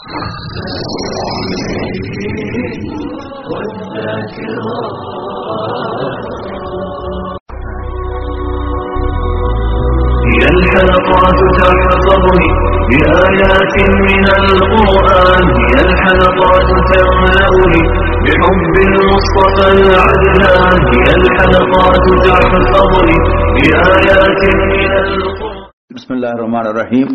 هي الحلقات تحفظني بآيات من القرآن، هي الحلقات تملأني بحب المصطفى العدنان، هي الحلقات تحفظني بآيات من القرآن. بسم اللہ الرحمن الرحیم.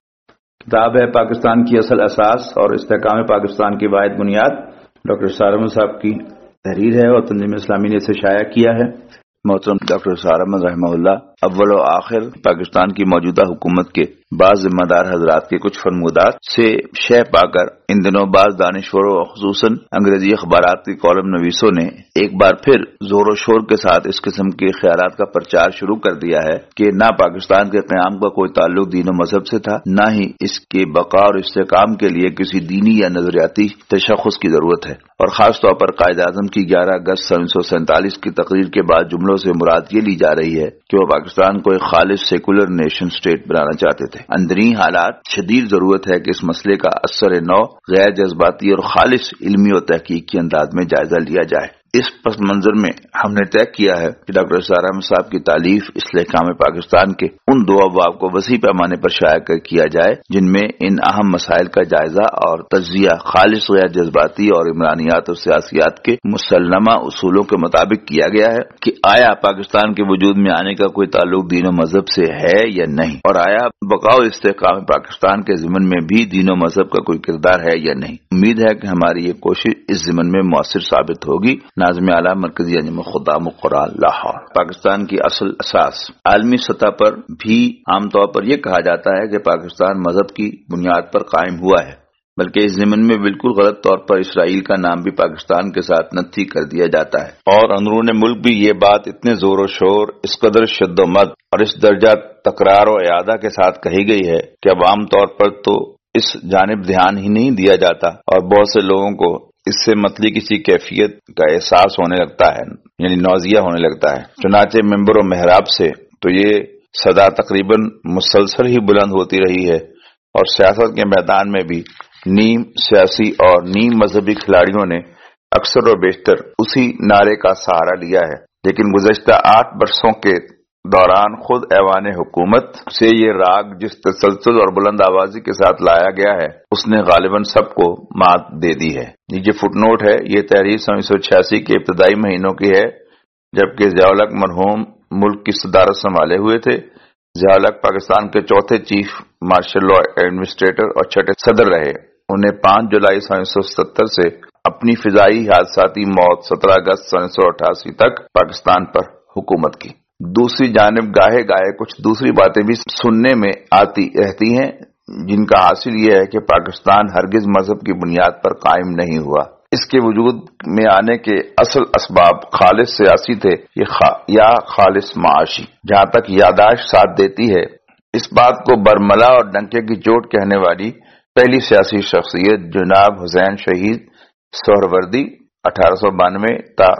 کتاب ہے پاکستان کی اصل اساس اور استحکام پاکستان کی واحد بنیاد. ڈاکٹر اسرار احمد صاحب کی تحریر ہے اور تنظیم اسلامی نے اسے شائع کیا ہے. محترم ڈاکٹر اسرار احمد رحمہ اللہ اول و آخر پاکستان کی موجودہ حکومت کے بعض ذمہ دار حضرات کے کچھ فرمودات سے شہ پا کر ان دنوں بعض دانشوروں اور خصوصاً انگریزی اخبارات کی کالم نویسوں نے ایک بار پھر زور و شور کے ساتھ اس قسم کے خیالات کا پرچار شروع کر دیا ہے کہ نہ پاکستان کے قیام کا کوئی تعلق دین و مذہب سے تھا، نہ ہی اس کے بقا اور استحکام کے لیے کسی دینی یا نظریاتی تشخص کی ضرورت ہے. اور خاص طور پر قائد اعظم کی 11 اگست 1947 کی تقریر کے بعد جملوں سے مراد یہ لی جا رہی ہے کہ وہ پاکستان کو ایک خالص سیکولر نیشن اسٹیٹ بنانا چاہتے تھے. اندرونی حالات شدید ضرورت ہے کہ اس مسئلے کا اثر نو غیر جذباتی اور خالص علمی و تحقیقی انداز میں جائزہ لیا جائے. اس پس منظر میں ہم نے طے کیا ہے کہ ڈاکٹر اسرار احمد صاحب کی تالیف استحکام پاکستان کے ان دو ابواب کو وسیع پیمانے پر شائع کیا جائے جن میں ان اہم مسائل کا جائزہ اور تجزیہ خالص غیر جذباتی اور عمرانیات اور سیاسیات کے مسلمہ اصولوں کے مطابق کیا گیا ہے کہ آیا پاکستان کے وجود میں آنے کا کوئی تعلق دین و مذہب سے ہے یا نہیں، اور آیا بقا و استحکام پاکستان کے ضمن میں بھی دین و مذہب کا کوئی کردار ہے یا نہیں. امید ہے کہ ہماری یہ کوشش اس ضمن میں مؤثر ثابت ہوگی. ناظم اعلیٰ مرکزی انجمن خدام القرآن لاہور. پاکستان کی اصل اساس. عالمی سطح پر بھی عام طور پر یہ کہا جاتا ہے کہ پاکستان مذہب کی بنیاد پر قائم ہوا ہے، بلکہ اس ضمن میں بالکل غلط طور پر اسرائیل کا نام بھی پاکستان کے ساتھ نتھی کر دیا جاتا ہے. اور اندرون ملک بھی یہ بات اتنے زور و شور، اس قدر شد و مد اور اس درجہ تکرار و اعادہ کے ساتھ کہی گئی ہے کہ اب عام طور پر تو اس جانب دھیان ہی نہیں دیا جاتا اور بہت سے لوگوں کو اس سے متعلق کسی کیفیت کا احساس ہونے لگتا ہے، یعنی نوزیہ ہونے لگتا ہے. چنانچہ ممبر و محراب سے تو یہ صدا تقریباً مسلسل ہی بلند ہوتی رہی ہے اور سیاست کے میدان میں بھی نیم سیاسی اور نیم مذہبی کھلاڑیوں نے اکثر و بیشتر اسی نعرے کا سہارا لیا ہے. لیکن گزشتہ 8 برسوں کے دوران خود ایوان حکومت سے یہ راگ جس تسلسل اور بلند آوازی کے ساتھ لایا گیا ہے اس نے غالباً سب کو مات دے دی ہے. یہ فٹ نوٹ ہے. یہ تحریر 1986 کے ابتدائی مہینوں کی ہے جبکہ ضیاء الحق مرحوم ملک کی صدارت سنبھالے ہوئے تھے. ضیاء الحق پاکستان کے چوتھے چیف مارشل لا ایڈمنسٹریٹر اور چھٹے صدر رہے. انہیں 5 جولائی 1970 سے اپنی فضائی حادثاتی موت 17 اگست 1988 تک پاکستان پر حکومت کی. دوسری جانب گاہے گاہے کچھ دوسری باتیں بھی سننے میں آتی رہتی ہیں جن کا حاصل یہ ہے کہ پاکستان ہرگز مذہب کی بنیاد پر قائم نہیں ہوا. اس کے وجود میں آنے کے اصل اسباب خالص سیاسی تھے یا خالص معاشی. جہاں تک یادداشت ساتھ دیتی ہے اس بات کو برملا اور ڈنکے کی چوٹ کہنے والی پہلی سیاسی شخصیت جناب حسین شہید سہروردی 1892 تا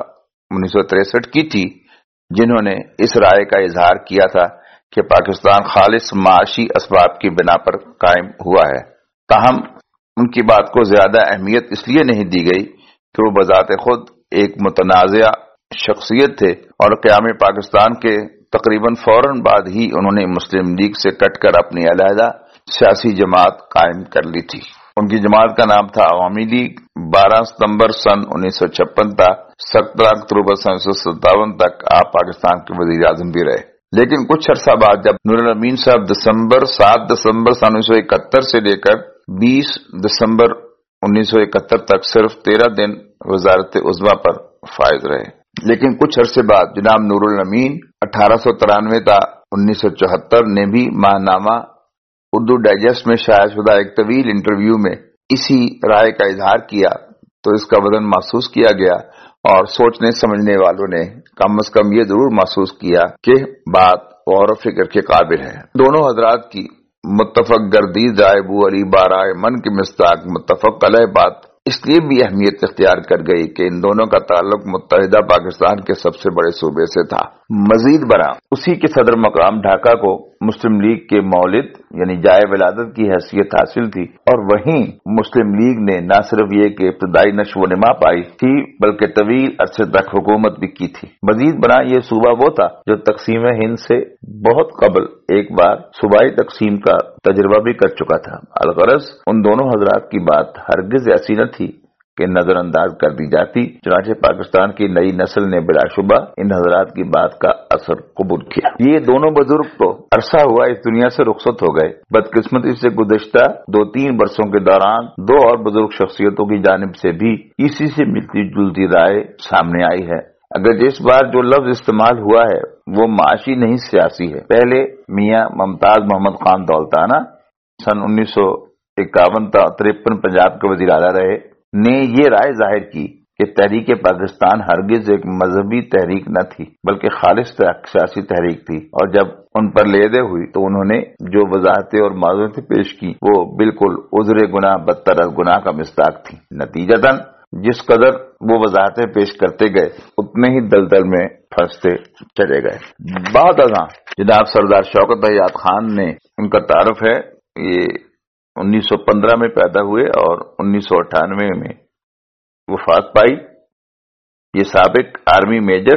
1963 کی تھی جنہوں نے اس رائے کا اظہار کیا تھا کہ پاکستان خالص معاشی اسباب کی بنا پر قائم ہوا ہے. تاہم ان کی بات کو زیادہ اہمیت اس لیے نہیں دی گئی کہ وہ بذات خود ایک متنازع شخصیت تھے اور قیام پاکستان کے تقریباً فوراً بعد ہی انہوں نے مسلم لیگ سے کٹ کر اپنی علیحدہ سیاسی جماعت قائم کر لی تھی. ان کی جماعت کا نام تھا عوامی لیگ. 12 ستمبر سن 1956 تا 17 اکتوبر سن 1957 تک آپ پاکستان کے وزیر اعظم بھی رہے. لیکن کچھ عرصہ بعد جب نور الامین صاحب 7 دسمبر سن 1971 سے لے کر 20 دسمبر 1971 تک صرف 13 دن وزارت عظمیٰ پر فائز رہے. لیکن کچھ عرصے بعد جناب نور الامین 1893 تا 1974 نے بھی ماہنامہ اردو ڈائجسٹ میں شائع شدہ ایک طویل انٹرویو میں اسی رائے کا اظہار کیا تو اس کا وزن محسوس کیا گیا اور سوچنے سمجھنے والوں نے کم از کم یہ ضرور محسوس کیا کہ بات غور و فکر کے قابل ہے. دونوں حضرات کی متفق گردید رائے ابو علی بارائے من کی مصداق متفق علیہ بات اس لیے بھی اہمیت اختیار کر گئی کہ ان دونوں کا تعلق متحدہ پاکستان کے سب سے بڑے صوبے سے تھا. مزید برآں اسی کے صدر مقام ڈھاکہ کو مسلم لیگ کے مولد یعنی جائے ولادت کی حیثیت حاصل تھی، اور وہیں مسلم لیگ نے نہ صرف یہ کہ ابتدائی نشو و نما پائی تھی بلکہ طویل عرصے تک حکومت بھی کی تھی۔ مزید برآں یہ صوبہ وہ تھا جو تقسیم ہند سے بہت قبل ایک بار صوبائی تقسیم کا تجربہ بھی کر چکا تھا۔ الغرض ان دونوں حضرات کی بات ہرگز ایسی نہ تھی کہ نظر انداز کر دی جاتی، چنانچہ پاکستان کی نئی نسل نے بلا شبہ ان حضرات کی بات کا اثر قبول کیا۔ یہ دونوں بزرگ تو عرصہ ہوا اس دنیا سے رخصت ہو گئے۔ بدقسمتی سے گزشتہ 2-3 برسوں کے دوران 2 اور بزرگ شخصیتوں کی جانب سے بھی اسی سے ملتی جلتی رائے سامنے آئی ہے۔ اگر اس بار جو لفظ استعمال ہوا ہے وہ معاشی نہیں سیاسی ہے۔ پہلے میاں ممتاز محمد خان دولتانہ سن 1951 تا 53 پنجاب کے وزیر اعلیٰ رہے، نے یہ رائے ظاہر کی کہ تحریک پاکستان ہرگز ایک مذہبی تحریک نہ تھی بلکہ خالص سیاسی تحریک تھی، اور جب ان پر لیدے ہوئی تو انہوں نے جو وضاحتیں اور معذرتیں پیش کی وہ بالکل عذر گناہ بدتر از گناہ کا مصداق تھی۔ نتیجتاً جس قدر وہ وضاحتیں پیش کرتے گئے اتنے ہی دلدل میں پھنستے چلے گئے۔ بعد ازاں جناب سردار شوکت حیات خان نے، ان کا تعارف ہے، یہ 1915 میں پیدا ہوئے اور 1998 میں وفات پائی۔ یہ سابق آرمی میجر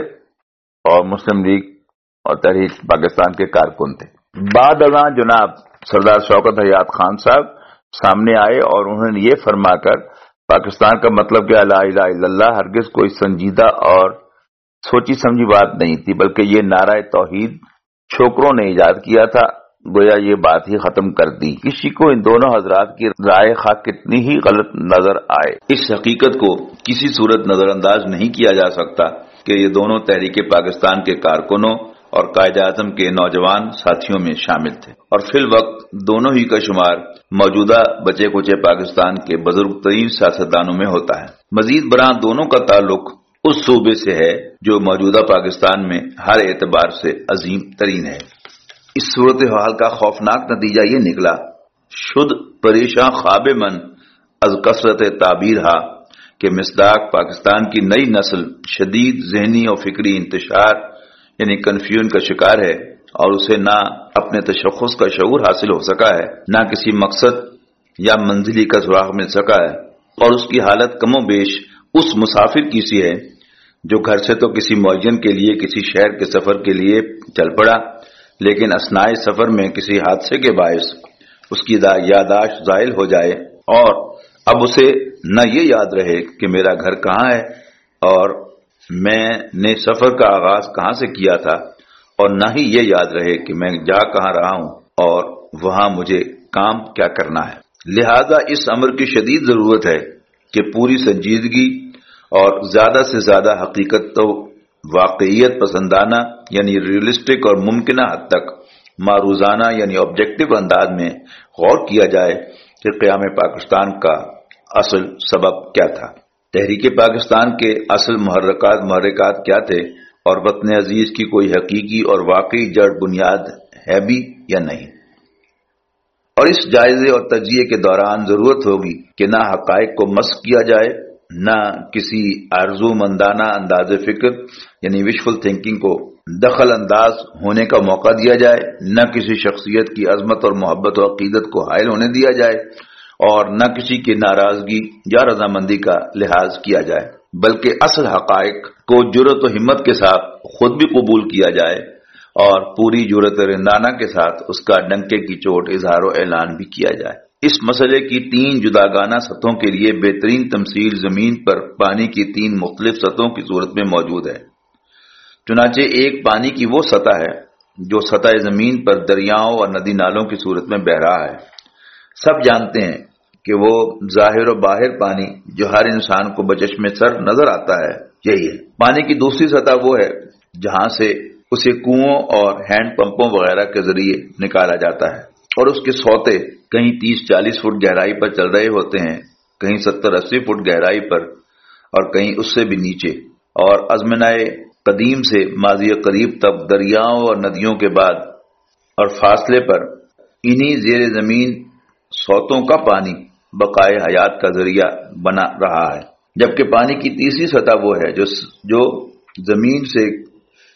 اور مسلم لیگ اور تحریک پاکستان کے کارکن تھے۔ بعد ازاں جناب سردار شوکت حیات خان صاحب سامنے آئے اور انہوں نے یہ فرما کر پاکستان کا مطلب کہ لا الہ الا اللہ ہرگز کوئی سنجیدہ اور سوچی سمجھی بات نہیں تھی بلکہ یہ نعرہ توحید چھوکروں نے ایجاد کیا تھا، گویا یہ بات ہی ختم کر دی۔ کسی کو ان دونوں حضرات کی رائے خواہ کتنی ہی غلط نظر آئے، اس حقیقت کو کسی صورت نظر انداز نہیں کیا جا سکتا کہ یہ دونوں تحریک پاکستان کے کارکنوں اور قائد اعظم کے نوجوان ساتھیوں میں شامل تھے، اور فی الوقت دونوں ہی کا شمار موجودہ بچے کچے پاکستان کے بزرگ ترین سیاستدانوں میں ہوتا ہے۔ مزید برآں دونوں کا تعلق اس صوبے سے ہے جو موجودہ پاکستان میں ہر اعتبار سے عظیم ترین ہے۔ اس صورتحال کا خوفناک نتیجہ یہ نکلا، شد پریشاں خواب من از کثرت تعبیر ہا، کہ مصداق پاکستان کی نئی نسل شدید ذہنی اور فکری انتشار یعنی کنفیوژن کا شکار ہے، اور اسے نہ اپنے تشخص کا شعور حاصل ہو سکا ہے، نہ کسی مقصد یا منزلی کا سراغ مل سکا ہے، اور اس کی حالت کم و بیش اس مسافر کی سی ہے جو گھر سے تو کسی معین کے لیے کسی شہر کے سفر کے لیے چل پڑا، لیکن اثناء سفر میں کسی حادثے کے باعث اس کی یادداشت زائل ہو جائے، اور اب اسے نہ یہ یاد رہے کہ میرا گھر کہاں ہے اور میں نے سفر کا آغاز کہاں سے کیا تھا، اور نہ ہی یہ یاد رہے کہ میں جا کہاں رہا ہوں اور وہاں مجھے کام کیا کرنا ہے۔ لہذا اس امر کی شدید ضرورت ہے کہ پوری سنجیدگی اور زیادہ سے زیادہ حقیقت تو واقعیت پسندانہ یعنی ریئلسٹک اور ممکنہ حد تک معروضانہ یعنی آبجیکٹو انداز میں غور کیا جائے کہ قیام پاکستان کا اصل سبب کیا تھا، تحریک پاکستان کے اصل محرکات کیا تھے، اور وطن عزیز کی کوئی حقیقی اور واقعی جڑ بنیاد ہے بھی یا نہیں۔ اور اس جائزے اور تجزیے کے دوران ضرورت ہوگی کہ نہ حقائق کو مسخ کیا جائے، نہ کسی آرزو مندانہ انداز فکر یعنی وشفل تھنکنگ کو دخل انداز ہونے کا موقع دیا جائے، نہ کسی شخصیت کی عظمت اور محبت و عقیدت کو حائل ہونے دیا جائے، اور نہ کسی کی ناراضگی یا رضامندی کا لحاظ کیا جائے، بلکہ اصل حقائق کو جرأت و ہمت کے ساتھ خود بھی قبول کیا جائے اور پوری جرأت رندانہ کے ساتھ اس کا ڈنکے کی چوٹ اظہار و اعلان بھی کیا جائے۔ اس مسئلے کی 3 جداگانہ سطحوں کے لیے بہترین تمثیل زمین پر پانی کی 3 مختلف سطحوں کی صورت میں موجود ہے۔ چنانچہ ایک پانی کی وہ سطح ہے جو سطح زمین پر دریاؤں اور ندی نالوں کی صورت میں بہہ رہا ہے۔ سب جانتے ہیں کہ وہ ظاہر و باہر پانی جو ہر انسان کو بچشم سر نظر آتا ہے یہی ہے۔ پانی کی دوسری سطح وہ ہے جہاں سے اسے کنووں اور ہینڈ پمپوں وغیرہ کے ذریعے نکالا جاتا ہے، اور اس کے سوتے کہیں 30-40 فٹ گہرائی پر چل رہے ہوتے ہیں، کہیں 70-80 فٹ گہرائی پر، اور کہیں اس سے بھی نیچے، اور ازمنہ قدیم سے ماضی قریب تک دریاؤں اور ندیوں کے بعد اور فاصلے پر انہی زیر زمین سوتوں کا پانی بقائے حیات کا ذریعہ بنا رہا ہے۔ جبکہ پانی کی تیسری سطح وہ ہے جو زمین سے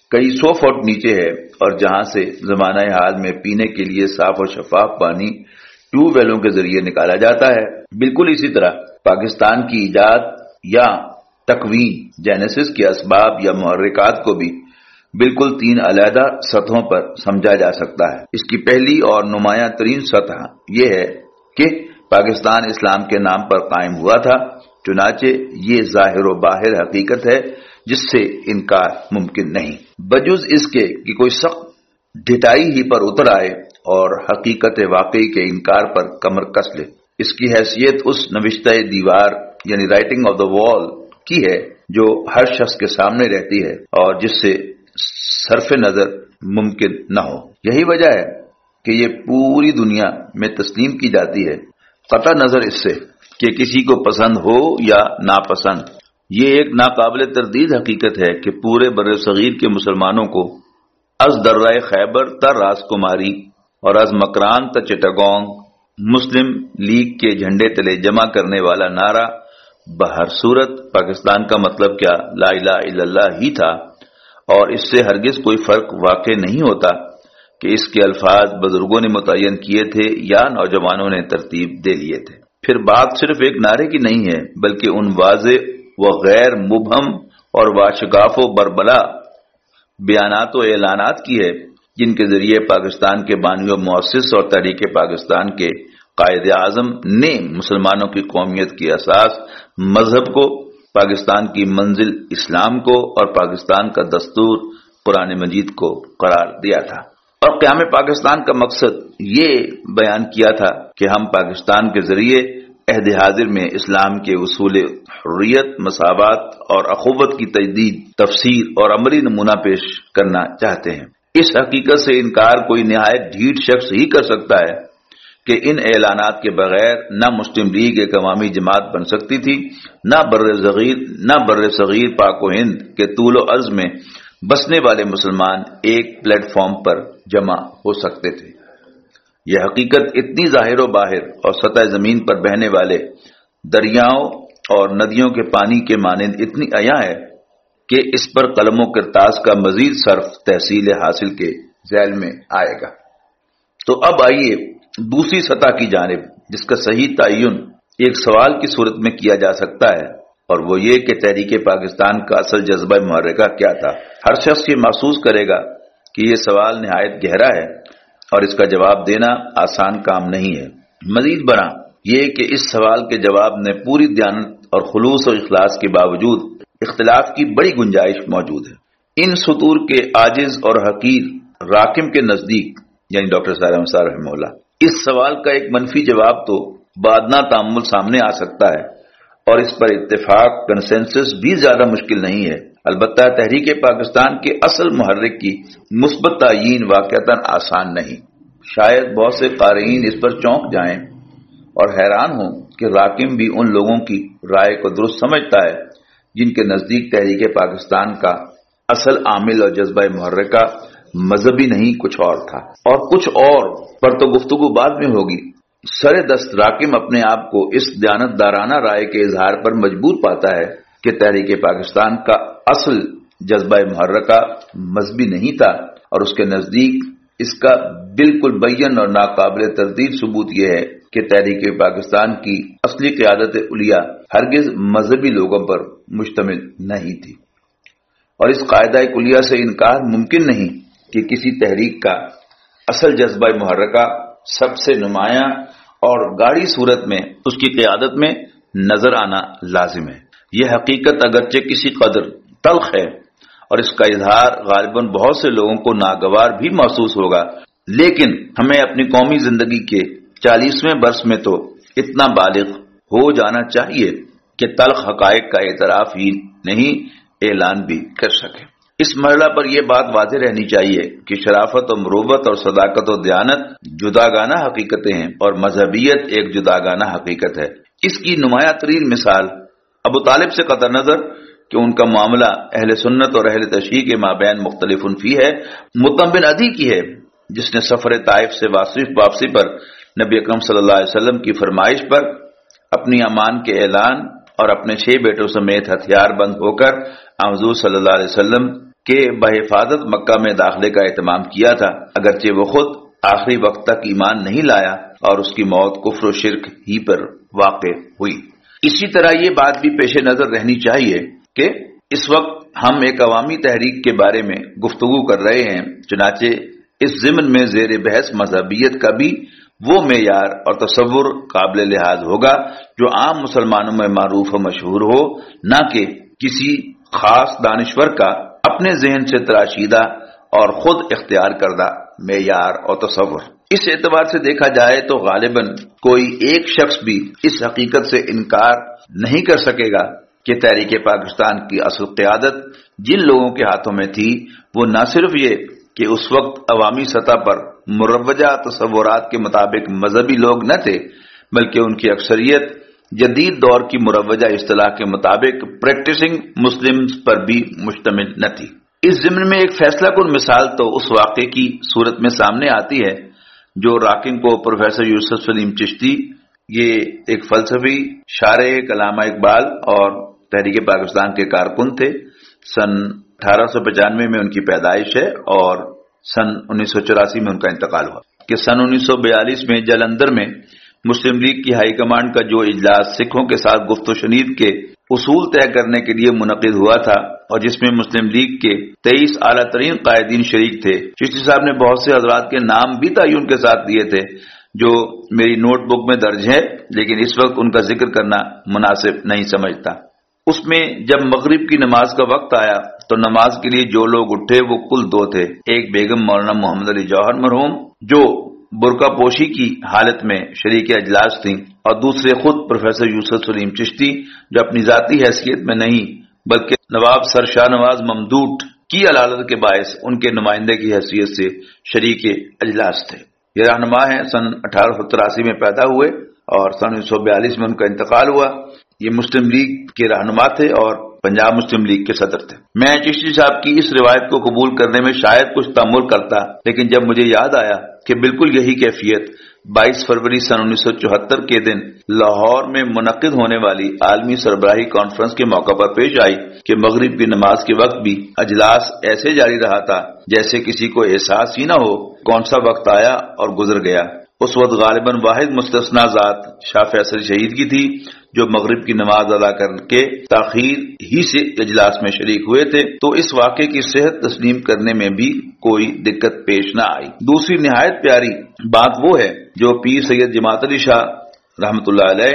کئی 100 فٹ نیچے ہے اور جہاں سے زمانہ حال میں پینے کے لیے صاف اور شفاف پانی ٹیوب ویلوں کے ذریعے نکالا جاتا ہے۔ بالکل اسی طرح پاکستان کی ایجاد یا تکوین جینیسس کے اسباب یا محرکات کو بھی بالکل 3 علیحدہ سطحوں پر سمجھا جا سکتا ہے۔ اس کی پہلی اور نمایاں ترین سطح یہ ہے کہ پاکستان اسلام کے نام پر قائم ہوا تھا، چنانچہ یہ ظاہر و باہر حقیقت ہے جس سے انکار ممکن نہیں، بجز اس کے کہ کوئی سخت ڈٹائی ہی پر اتر آئے اور حقیقت واقعی کے انکار پر کمر کس لے۔ اس کی حیثیت اس نوشتہ دیوار یعنی رائٹنگ آف دا وال کی ہے جو ہر شخص کے سامنے رہتی ہے اور جس سے صرف نظر ممکن نہ ہو۔ یہی وجہ ہے کہ یہ پوری دنیا میں تسلیم کی جاتی ہے، قطع نظر اس سے کہ کسی کو پسند ہو یا ناپسند۔ یہ ایک ناقابل تردید حقیقت ہے کہ پورے بر صغیر کے مسلمانوں کو از درہ خیبر تا راس کماری اور از مکران تا چٹاگونگ مسلم لیگ کے جھنڈے تلے جمع کرنے والا نعرہ بہر صورت پاکستان کا مطلب کیا لا الہ الا اللہ ہی تھا، اور اس سے ہرگز کوئی فرق واقع نہیں ہوتا کہ اس کے الفاظ بزرگوں نے متعین کیے تھے یا نوجوانوں نے ترتیب دے لیے تھے۔ پھر بات صرف ایک نعرے کی نہیں ہے بلکہ ان واضح و غیر مبہم اور واشگاف و بربلا بیانات و اعلانات کی ہے جن کے ذریعے پاکستان کے بانی و مؤسس اور تحریک پاکستان کے قائد اعظم نے مسلمانوں کی قومیت کی اساس مذہب کو، پاکستان کی منزل اسلام کو اور پاکستان کا دستور قرآن مجید کو قرار دیا تھا، اور قیام پاکستان کا مقصد یہ بیان کیا تھا کہ ہم پاکستان کے ذریعے عہد حاضر میں اسلام کے اصول حریت، مساوات اور اخوت کی تجدید، تفسیر اور عملی نمونہ پیش کرنا چاہتے ہیں۔ اس حقیقت سے انکار کوئی نہایت ڈھیٹ شخص ہی کر سکتا ہے کہ ان اعلانات کے بغیر نہ مسلم لیگ ایک عوامی جماعت بن سکتی تھی، نہ بر صغیر پاک و ہند کے طول و عرض میں بسنے والے مسلمان ایک پلیٹ فارم پر جمع ہو سکتے تھے۔ یہ حقیقت اتنی ظاہر و باہر اور سطح زمین پر بہنے والے دریاؤں اور ندیوں کے پانی کے مانند اتنی عیاں ہے کہ اس پر قلم و کرتاس کا مزید صرف تحصیل حاصل کے ذیل میں آئے گا۔ تو اب آئیے دوسری سطح کی جانب، جس کا صحیح تعین ایک سوال کی صورت میں کیا جا سکتا ہے، اور وہ یہ کہ تحریک پاکستان کا اصل جذبہ محرکہ کیا تھا۔ ہر شخص یہ محسوس کرے گا کہ یہ سوال نہایت گہرا ہے اور اس کا جواب دینا آسان کام نہیں ہے۔ مزید برآں یہ کہ اس سوال کے جواب میں پوری دیانت اور خلوص و اخلاص کے باوجود اختلاف کی بڑی گنجائش موجود ہے۔ ان سطور کے عاجز اور حقیر راکم کے نزدیک یعنی ڈاکٹر سارم احمد صاحب رحمہ اللہ اس سوال کا ایک منفی جواب تو بادنا تعامل سامنے آ سکتا ہے، اور اس پر اتفاق کنسنسس بھی زیادہ مشکل نہیں ہے۔ البتہ تحریک پاکستان کے اصل محرک کی مثبت تعیین واقعتاً آسان نہیں۔ شاید بہت سے قارئین اس پر چونک جائیں اور حیران ہوں کہ راکم بھی ان لوگوں کی رائے کو درست سمجھتا ہے جن کے نزدیک تحریک پاکستان کا اصل عامل اور جذبہ محرکہ مذہبی نہیں کچھ اور تھا، اور کچھ اور پر تو گفتگو بعد میں ہوگی۔ سر دست راکم اپنے آپ کو اس دیانتدارانہ رائے کے اظہار پر مجبور پاتا ہے کہ تحریک پاکستان کا اصل جذبہ محرکہ مذہبی نہیں تھا، اور اس کے نزدیک اس کا بالکل بیان اور ناقابل تردید ثبوت یہ ہے کہ تحریک پاکستان کی اصلی قیادت علیہ ہرگز مذہبی لوگوں پر مشتمل نہیں تھی، اور اس قاعدہ کلیہ سے انکار ممکن نہیں کہ کسی تحریک کا اصل جذبہ محرکہ سب سے نمایاں اور گاڑی صورت میں اس کی قیادت میں نظر آنا لازم ہے۔ یہ حقیقت اگرچہ کسی قدر تلخ ہے اور اس کا اظہار غالباً بہت سے لوگوں کو ناگوار بھی محسوس ہوگا، لیکن ہمیں اپنی قومی زندگی کے 40ویں برس میں تو اتنا بالغ ہو جانا چاہیے کہ تلخ حقائق کا اعتراف ہی نہیں اعلان بھی کر سکے۔ اس مرحلہ پر یہ بات واضح رہنی چاہیے کہ شرافت و مروت اور صداقت و دیانت جداگانہ حقیقتیں ہیں اور مذہبیت ایک جداگانہ حقیقت ہے۔ اس کی نمایاں ترین مثال ابو طالب سے قطع نظر کہ ان کا معاملہ اہل سنت اور اہل تشیع کے مابین مختلف فی ہے، مطعم بن عدی کی ہے، جس نے سفر طائف سے واپسی پر نبی اکرم صلی اللہ علیہ وسلم کی فرمائش پر اپنی امان کے اعلان اور اپنے 6 بیٹوں سمیت ہتھیار بند ہو کر حضور صلی اللہ علیہ وسلم کہ بحفاظت مکہ میں داخلے کا اہتمام کیا تھا، اگرچہ وہ خود آخری وقت تک ایمان نہیں لایا اور اس کی موت کفر و شرک ہی پر واقع ہوئی۔ اسی طرح یہ بات بھی پیش نظر رہنی چاہیے کہ اس وقت ہم ایک عوامی تحریک کے بارے میں گفتگو کر رہے ہیں، چنانچہ اس ضمن میں زیر بحث مذہبیت کا بھی وہ معیار اور تصور قابل لحاظ ہوگا جو عام مسلمانوں میں معروف و مشہور ہو، نہ کہ کسی خاص دانشور کا اپنے ذہن سے تراشیدہ اور خود اختیار کردہ معیار اور تصور۔ اس اعتبار سے دیکھا جائے تو غالباً کوئی ایک شخص بھی اس حقیقت سے انکار نہیں کر سکے گا کہ تحریک پاکستان کی اصل قیادت جن لوگوں کے ہاتھوں میں تھی وہ نہ صرف یہ کہ اس وقت عوامی سطح پر مروجہ تصورات کے مطابق مذہبی لوگ نہ تھے، بلکہ ان کی اکثریت جدید دور کی مروجہ اصطلاح کے مطابق پریکٹسنگ مسلمز پر بھی مشتمل نہ تھی۔ اس ضمن میں ایک فیصلہ کن مثال تو اس واقعے کی صورت میں سامنے آتی ہے جو راکنگ کو پروفیسر یوسف سلیم چشتی، یہ ایک فلسفی، شارح کلامہ اقبال اور تحریک پاکستان کے کارکن تھے۔ سن 1895 میں ان کی پیدائش ہے اور سن 1984 میں ان کا انتقال ہوا کہ سن 1942 میں جلندھر میں مسلم لیگ کی ہائی کمانڈ کا جو اجلاس سکھوں کے ساتھ گفت و شنید کے اصول طے کرنے کے لیے منعقد ہوا تھا اور جس میں مسلم لیگ کے 23 اعلیٰ ترین قائدین شریک تھے، چشتی صاحب نے بہت سے حضرات کے نام بھی تعین کے ساتھ دیے تھے جو میری نوٹ بک میں درج ہے، لیکن اس وقت ان کا ذکر کرنا مناسب نہیں سمجھتا۔ اس میں جب مغرب کی نماز کا وقت آیا تو نماز کے لیے جو لوگ اٹھے وہ کل 2 تھے، ایک بیگم مولانا محمد علی جوہر مرحوم جو برقع پوشی کی حالت میں شریک اجلاس تھیں، اور دوسرے خود پروفیسر یوسف سلیم چشتی جو اپنی ذاتی حیثیت میں نہیں بلکہ نواب سر شاہ نواز ممدوٹ کی علالت کے باعث ان کے نمائندے کی حیثیت سے شریک اجلاس تھے۔ یہ رہنما ہیں، سن 1883 میں پیدا ہوئے اور سن 1942 میں ان کا انتقال ہوا۔ یہ مسلم لیگ کے رہنما تھے اور پنجاب مسلم لیگ کے صدر تھے۔ میں چشتی صاحب کی اس روایت کو قبول کرنے میں شاید کچھ تأمل کرتا، لیکن جب مجھے یاد آیا کہ بالکل یہی کیفیت 22 فروری سن 1974 کے دن لاہور میں منعقد ہونے والی عالمی سربراہی کانفرنس کے موقع پر پیش آئی کہ مغرب کی نماز کے وقت بھی اجلاس ایسے جاری رہا تھا جیسے کسی کو احساس ہی نہ ہو کون سا وقت آیا اور گزر گیا۔ اس وقت غالباً واحد مستثنیٰ ذات شاہ فیصل شہید کی تھی جو مغرب کی نماز ادا کر کے تاخیر ہی سے اجلاس میں شریک ہوئے تھے، تو اس واقعے کی صحت تسلیم کرنے میں بھی کوئی دقت پیش نہ آئی۔ دوسری نہایت پیاری بات وہ ہے جو پیر سید جماعت علی شاہ رحمۃ اللہ علیہ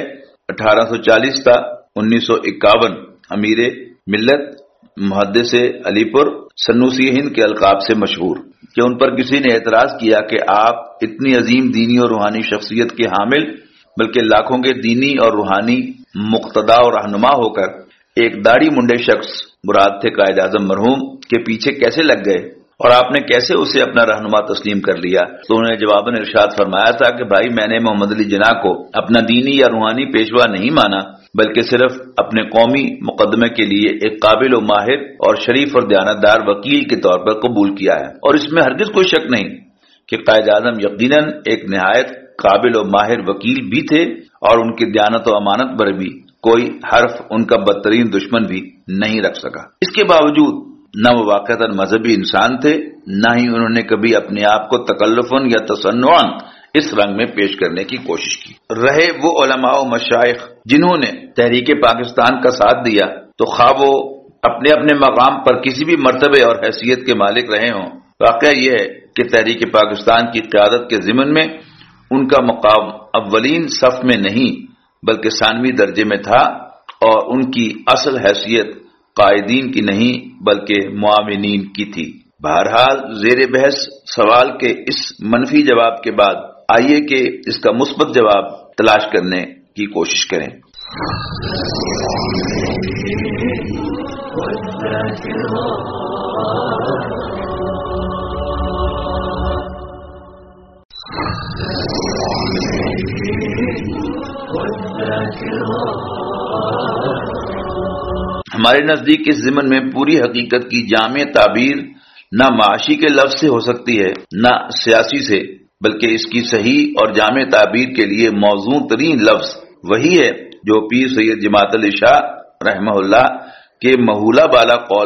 1840 تا 1951 امیر ملت محدث علی پور سنوسی ہند کے القاب سے مشہور، کہ ان پر کسی نے اعتراض کیا کہ آپ اتنی عظیم دینی اور روحانی شخصیت کے حامل بلکہ لاکھوں کے دینی اور روحانی مقتدا اور رہنما ہو کر ایک داڑھی منڈے شخص مراد تھے قائد اعظم مرحوم کے پیچھے کیسے لگ گئے اور آپ نے کیسے اسے اپنا رہنما تسلیم کر لیا؟ تو انہوں نے جواباً ارشاد فرمایا تھا کہ بھائی، میں نے محمد علی جناح کو اپنا دینی یا روحانی پیشوا نہیں مانا بلکہ صرف اپنے قومی مقدمے کے لیے ایک قابل و ماہر اور شریف اور دیانتدار وکیل کے طور پر قبول کیا ہے، اور اس میں ہرگز کوئی شک نہیں کہ قائد اعظم یقیناً ایک نہایت قابل و ماہر وکیل بھی تھے اور ان کی دیانت و امانت پر بھی کوئی حرف ان کا بدترین دشمن بھی نہیں رکھ سکا۔ اس کے باوجود نہ وہ واقعتاً مذہبی انسان تھے، نہ ہی انہوں نے کبھی اپنے آپ کو تکلفاً یا تصنعاً اس رنگ میں پیش کرنے کی کوشش کی۔ رہے وہ علماء و مشائخ جنہوں نے تحریک پاکستان کا ساتھ دیا، تو خواہ وہ اپنے اپنے مقام پر کسی بھی مرتبے اور حیثیت کے مالک رہے ہوں، واقعہ یہ ہے کہ تحریک پاکستان کی قیادت کے ضمن میں ان کا مقام اولین صف میں نہیں بلکہ ثانوی درجے میں تھا، اور ان کی اصل حیثیت قائدین کی نہیں بلکہ معاونین کی تھی۔ بہرحال زیر بحث سوال کے اس منفی جواب کے بعد آئیے کہ اس کا مثبت جواب تلاش کرنے کی کوشش کریں۔ ہمارے نزدیک اس ضمن میں پوری حقیقت کی جامع تعبیر نہ معاشی کے لفظ سے ہو سکتی ہے نہ سیاسی سے، بلکہ اس کی صحیح اور جامع تعبیر کے لیے موزوں ترین لفظ وہی ہے جو پیر سید جماعت علی شاہ رحمہ اللہ کے مہولہ بالا قول میں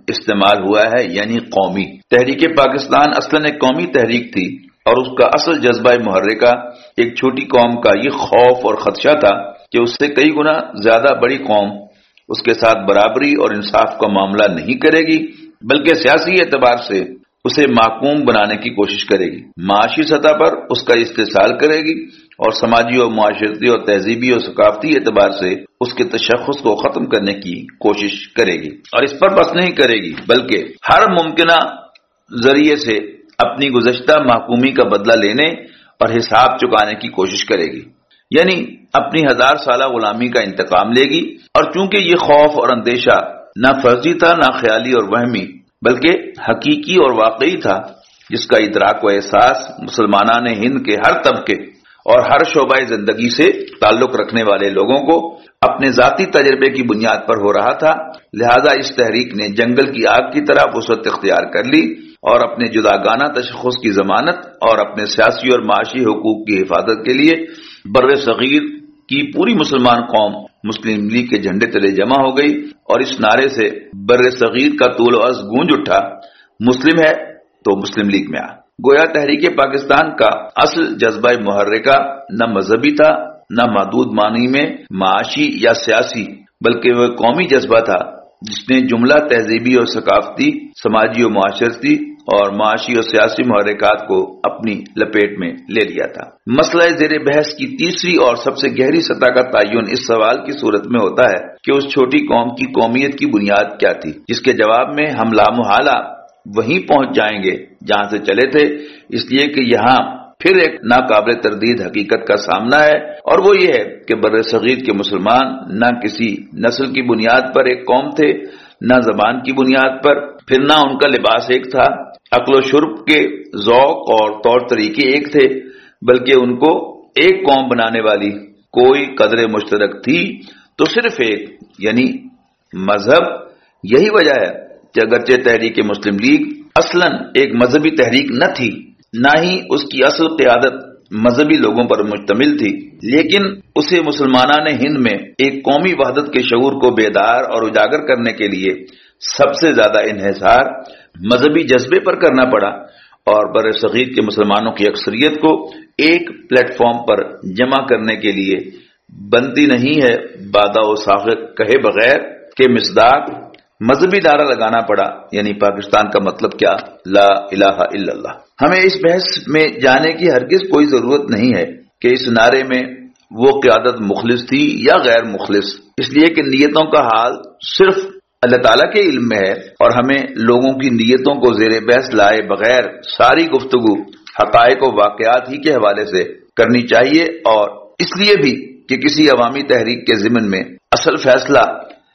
استعمال ہوا ہے، یعنی قومی۔ تحریک پاکستان اصلاً ایک قومی تحریک تھی اور اس کا اصل جذبہ محرکہ ایک چھوٹی قوم کا یہ خوف اور خدشہ تھا کہ اس سے کئی گنا زیادہ بڑی قوم اس کے ساتھ برابری اور انصاف کا معاملہ نہیں کرے گی، بلکہ سیاسی اعتبار سے اسے محکوم بنانے کی کوشش کرے گی، معاشی سطح پر اس کا استحصال کرے گی اور سماجی اور معاشرتی اور تہذیبی اور ثقافتی اعتبار سے اس کے تشخص کو ختم کرنے کی کوشش کرے گی۔ اور اس پر بس نہیں کرے گی بلکہ ہر ممکنہ ذریعے سے اپنی گزشتہ محکومی کا بدلہ لینے اور حساب چکانے کی کوشش کرے گی، یعنی اپنی 1000 سالہ غلامی کا انتقام لے گی۔ اور چونکہ یہ خوف اور اندیشہ نہ فرضی تھا، نہ خیالی اور وہمی، بلکہ حقیقی اور واقعی تھا، جس کا ادراک و احساس مسلمانان ہند کے ہر طبقے اور ہر شعبہ زندگی سے تعلق رکھنے والے لوگوں کو اپنے ذاتی تجربے کی بنیاد پر ہو رہا تھا، لہذا اس تحریک نے جنگل کی آگ کی طرح وسعت اختیار کر لی اور اپنے جداگانہ تشخص کی ضمانت اور اپنے سیاسی اور معاشی حقوق کی حفاظت کے لیے بر صغیر کی پوری مسلمان قوم مسلم لیگ کے جھنڈے تلے جمع ہو گئی، اور اس نعرے سے بر صغیر کا طول و عرض گونج اٹھا، مسلم ہے تو مسلم لیگ میں آ۔ گویا تحریک پاکستان کا اصل جذبہ محرکہ نہ مذہبی تھا، نہ محدود معنی میں معاشی یا سیاسی، بلکہ وہ قومی جذبہ تھا جس نے جملہ تہذیبی اور ثقافتی، سماجی و معاشرتی اور معاشی اور سیاسی محرکات کو اپنی لپیٹ میں لے لیا تھا۔ مسئلہ زیر بحث کی تیسری اور سب سے گہری سطح کا تعین اس سوال کی صورت میں ہوتا ہے کہ اس چھوٹی قوم کی قومیت کی بنیاد کیا تھی، جس کے جواب میں ہم لامحالہ وہیں پہنچ جائیں گے جہاں سے چلے تھے، اس لیے کہ یہاں پھر ایک ناقابل تردید حقیقت کا سامنا ہے، اور وہ یہ ہے کہ بر صغیر کے مسلمان نہ کسی نسل کی بنیاد پر ایک قوم تھے، نہ زبان کی بنیاد پر، پھر نہ ان کا لباس ایک تھا، عقل و شرب کے ذوق اور طور طریقے ایک تھے، بلکہ ان کو ایک قوم بنانے والی کوئی قدر مشترک تھی تو صرف ایک، یعنی مذہب۔ یہی وجہ ہے کہ اگرچہ تحریک مسلم لیگ اصلاً ایک مذہبی تحریک نہ تھی، نہ ہی اس کی اصل قیادت مذہبی لوگوں پر مشتمل تھی، لیکن اسے مسلمانان ہند میں ایک قومی وحدت کے شعور کو بیدار اور اجاگر کرنے کے لیے سب سے زیادہ انحصار مذہبی جذبے پر کرنا پڑا، اور بر صغیر کے مسلمانوں کی اکثریت کو ایک پلیٹ فارم پر جمع کرنے کے لیے بنتی نہیں ہے بادہ و ساغر کہے بغیر کہ مصداق مذہبی نعرہ لگانا پڑا، یعنی پاکستان کا مطلب کیا؟ لا الہ الا اللہ۔ ہمیں اس بحث میں جانے کی ہرگز کوئی ضرورت نہیں ہے کہ اس نعرے میں وہ قیادت مخلص تھی یا غیر مخلص، اس لیے کہ نیتوں کا حال صرف اللہ تعالیٰ کے علم میں ہے، اور ہمیں لوگوں کی نیتوں کو زیر بحث لائے بغیر ساری گفتگو حقائق و واقعات ہی کے حوالے سے کرنی چاہیے، اور اس لیے بھی کہ کسی عوامی تحریک کے ضمن میں اصل فیصلہ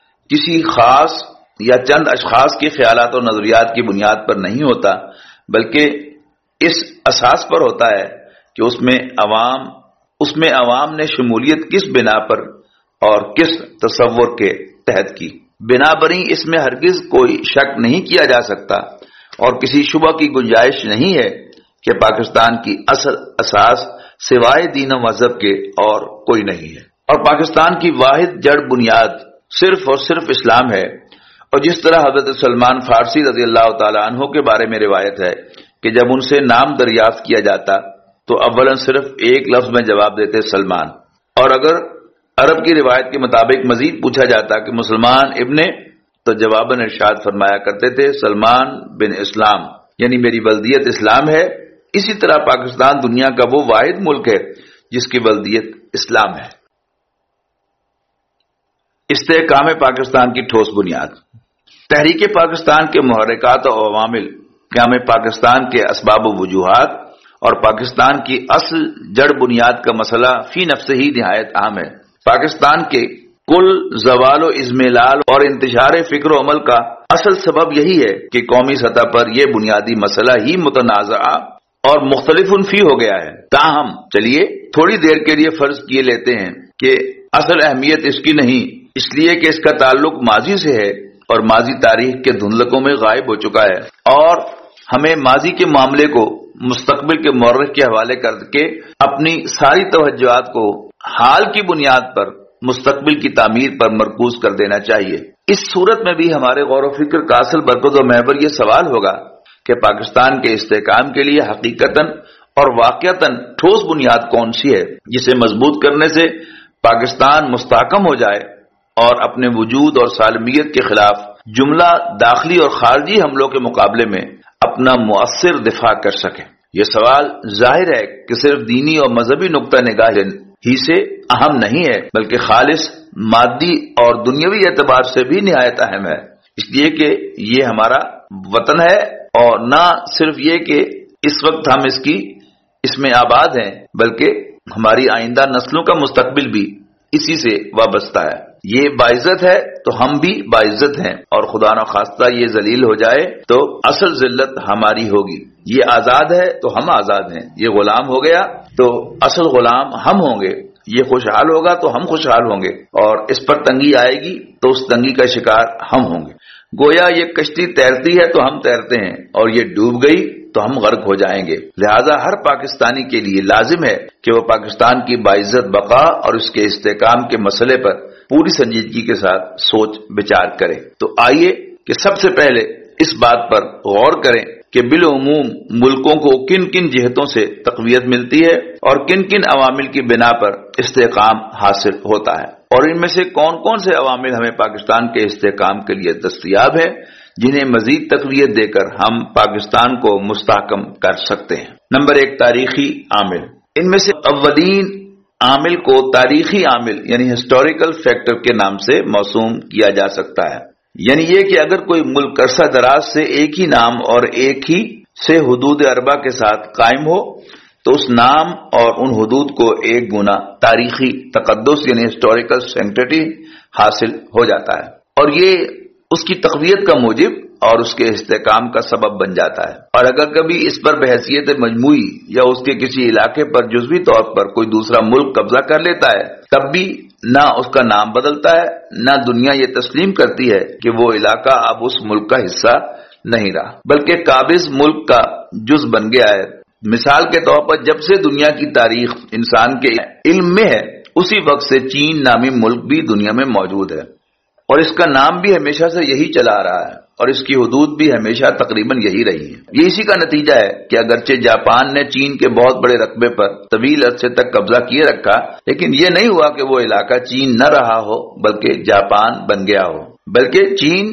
کسی خاص یا چند اشخاص کے خیالات اور نظریات کی بنیاد پر نہیں ہوتا، بلکہ اس اساس پر ہوتا ہے کہ اس میں عوام نے شمولیت کس بنا پر اور کس تصور کے تحت کی۔ بنا بری اس میں ہرگز کوئی شک نہیں کیا جا سکتا، اور کسی شبہ کی گنجائش نہیں ہے کہ پاکستان کی اصل اساس سوائے دین و مذہب کے اور کوئی نہیں ہے، اور پاکستان کی واحد جڑ بنیاد صرف اور صرف اسلام ہے۔ اور جس طرح حضرت سلمان فارسی رضی اللہ تعالیٰ عنہ کے بارے میں روایت ہے کہ جب ان سے نام دریافت کیا جاتا تو اولاً صرف ایک لفظ میں جواب دیتے سلمان، اور اگر عرب کی روایت کے مطابق مزید پوچھا جاتا کہ مسلمان ابن، تو جواباً ارشاد فرمایا کرتے تھے سلمان بن اسلام، یعنی میری ولدیت اسلام ہے۔ اسی طرح پاکستان دنیا کا وہ واحد ملک ہے جس کی ولدیت اسلام ہے۔ استحکام پاکستان کی ٹھوس بنیاد۔ تحریک پاکستان کے محرکات و عوامل، قیام پاکستان کے اسباب و وجوہات، اور پاکستان کی اصل جڑ بنیاد کا مسئلہ فی نفس ہی نہایت اہم ہے۔ پاکستان کے کل زوال و ازملال اور انتشار فکر و عمل کا اصل سبب یہی ہے کہ قومی سطح پر یہ بنیادی مسئلہ ہی متنازع اور مختلف فی ہو گیا ہے۔ تاہم چلیے تھوڑی دیر کے لیے فرض کیے لیتے ہیں کہ اصل اہمیت اس کی نہیں، اس لیے کہ اس کا تعلق ماضی سے ہے اور ماضی تاریخ کے دھندلکوں میں غائب ہو چکا ہے، اور ہمیں ماضی کے معاملے کو مستقبل کے مورخ کے حوالے کر کے اپنی ساری توجہات کو حال کی بنیاد پر مستقبل کی تعمیر پر مرکوز کر دینا چاہیے۔ اس صورت میں بھی ہمارے غور و فکر کا اصل برکت و محور یہ سوال ہوگا کہ پاکستان کے استحکام کے لیے حقیقتاً اور واقعتاً ٹھوس بنیاد کون سی ہے جسے مضبوط کرنے سے پاکستان مستحکم ہو جائے اور اپنے وجود اور سالمیت کے خلاف جملہ داخلی اور خارجی حملوں کے مقابلے میں اپنا مؤثر دفاع کر سکے. یہ سوال ظاہر ہے کہ صرف دینی اور مذہبی نقطہ نگاہ ہی سے اہم نہیں ہے بلکہ خالص مادی اور دنیاوی اعتبار سے بھی نہایت اہم ہے، اس لیے کہ یہ ہمارا وطن ہے اور نہ صرف یہ کہ اس وقت ہم اس میں آباد ہیں بلکہ ہماری آئندہ نسلوں کا مستقبل بھی اسی سے وابستہ ہے. یہ باعزت ہے تو ہم بھی باعزت ہیں، اور خدا نخواستہ یہ ذلیل ہو جائے تو اصل ذلت ہماری ہوگی. یہ آزاد ہے تو ہم آزاد ہیں، یہ غلام ہو گیا تو اصل غلام ہم ہوں گے، یہ خوشحال ہوگا تو ہم خوشحال ہوں گے، اور اس پر تنگی آئے گی تو اس تنگی کا شکار ہم ہوں گے. گویا یہ کشتی تیرتی ہے تو ہم تیرتے ہیں، اور یہ ڈوب گئی تو ہم غرق ہو جائیں گے. لہذا ہر پاکستانی کے لیے لازم ہے کہ وہ پاکستان کی باعزت بقا اور اس کے استحکام کے مسئلے پر پوری سنجیدگی کے ساتھ سوچ بچار کرے. تو آئیے کہ سب سے پہلے اس بات پر غور کریں کہ بالعموم ملکوں کو کن کن جہتوں سے تقویت ملتی ہے اور کن کن عوامل کی بنا پر استحکام حاصل ہوتا ہے، اور ان میں سے کون کون سے عوامل ہمیں پاکستان کے استحکام کے لیے دستیاب ہے جنہیں مزید تقویت دے کر ہم پاکستان کو مستحکم کر سکتے ہیں. نمبر 1، تاریخی عامل. ان میں سے اولین عامل کو تاریخی عامل یعنی ہسٹوریکل فیکٹر کے نام سے موسوم کیا جا سکتا ہے. یعنی یہ کہ اگر کوئی ملک عرصہ دراز سے ایک ہی نام اور ایک ہی سے حدود اربع کے ساتھ قائم ہو تو اس نام اور ان حدود کو ایک گنا تاریخی تقدس یعنی ہسٹوریکل سینکٹیٹی حاصل ہو جاتا ہے، اور یہ اس کی تقویت کا موجب اور اس کے استحکام کا سبب بن جاتا ہے. اور اگر کبھی اس پر بحیثیت مجموعی یا اس کے کسی علاقے پر جزوی طور پر کوئی دوسرا ملک قبضہ کر لیتا ہے تب بھی نہ اس کا نام بدلتا ہے نہ دنیا یہ تسلیم کرتی ہے کہ وہ علاقہ اب اس ملک کا حصہ نہیں رہا بلکہ قابض ملک کا جز بن گیا ہے. مثال کے طور پر جب سے دنیا کی تاریخ انسان کے علم میں ہے اسی وقت سے چین نامی ملک بھی دنیا میں موجود ہے، اور اس کا نام بھی ہمیشہ سے یہی چلا رہا ہے اور اس کی حدود بھی ہمیشہ تقریباً یہی رہی ہیں. یہ اسی کا نتیجہ ہے کہ اگرچہ جاپان نے چین کے بہت بڑے رقبے پر طویل عرصے تک قبضہ کیے رکھا لیکن یہ نہیں ہوا کہ وہ علاقہ چین نہ رہا ہو بلکہ جاپان بن گیا ہو، بلکہ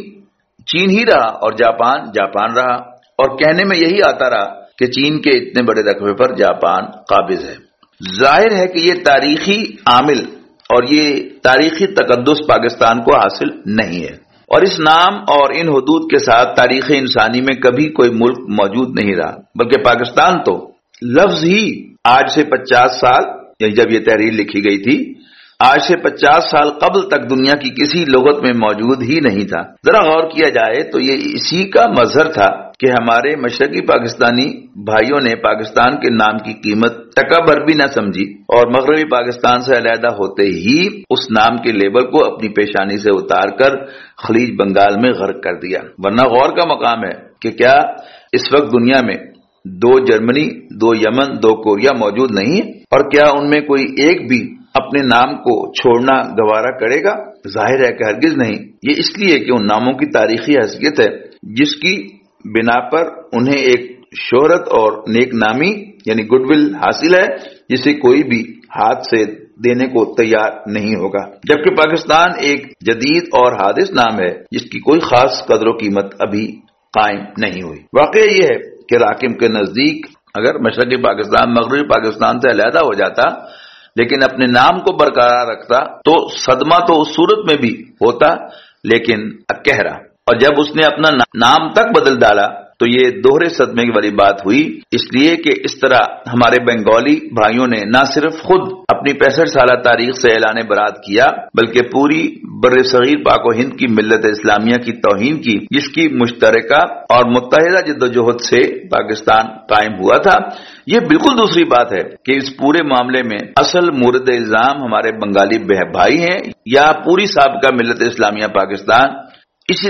چین ہی رہا اور جاپان جاپان رہا، اور کہنے میں یہی آتا رہا کہ چین کے اتنے بڑے رقبے پر جاپان قابض ہے. ظاہر ہے کہ یہ تاریخی عامل اور یہ تاریخی تقدس پاکستان کو حاصل نہیں ہے، اور اس نام اور ان حدود کے ساتھ تاریخ انسانی میں کبھی کوئی ملک موجود نہیں رہا بلکہ پاکستان تو لفظ ہی آج سے 50 سال یعنی جب یہ تحریر لکھی گئی تھی آج سے 50 سال قبل تک دنیا کی کسی لغت میں موجود ہی نہیں تھا. ذرا غور کیا جائے تو یہ اسی کا مظہر تھا کہ ہمارے مشرقی پاکستانی بھائیوں نے پاکستان کے نام کی قیمت ٹکا بھر بھی نہ سمجھی اور مغربی پاکستان سے علیحدہ ہوتے ہی اس نام کے لیبل کو اپنی پیشانی سے اتار کر خلیج بنگال میں غرق کر دیا. ورنہ غور کا مقام ہے کہ کیا اس وقت دنیا میں 2 جرمنی، 2 یمن، 2 کوریا موجود نہیں ہے، اور کیا ان میں کوئی ایک بھی اپنے نام کو چھوڑنا گوارا کرے گا؟ ظاہر ہے کہ ہرگز نہیں. یہ اس لیے کہ ان ناموں کی تاریخی حیثیت ہے جس کی بنا پر انہیں ایک شہرت اور نیک نامی یعنی گڈ ول حاصل ہے جسے کوئی بھی ہاتھ سے دینے کو تیار نہیں ہوگا، جبکہ پاکستان ایک جدید اور حادث نام ہے جس کی کوئی خاص قدر و قیمت ابھی قائم نہیں ہوئی. واقعہ یہ ہے کہ راکم کے نزدیک اگر مشرقی پاکستان مغربی پاکستان سے علیحدہ ہو جاتا لیکن اپنے نام کو برقرار رکھتا تو صدمہ تو اس صورت میں بھی ہوتا لیکن اکہرا، اور جب اس نے اپنا نام تک بدل ڈالا تو یہ دوہرے صدمے والی بات ہوئی، اس لیے کہ اس طرح ہمارے بنگالی بھائیوں نے نہ صرف خود اپنی 65 سالہ تاریخ سے اعلان برات کیا بلکہ پوری بر صغیر پاک و ہند کی ملت اسلامیہ کی توہین کی جس کی مشترکہ اور متحدہ جدوجہد سے پاکستان قائم ہوا تھا. یہ بالکل دوسری بات ہے کہ اس پورے معاملے میں اصل مورد الزام ہمارے بنگالی بھائی ہیں یا پوری سابقہ ملت اسلامیہ پاکستان. اسی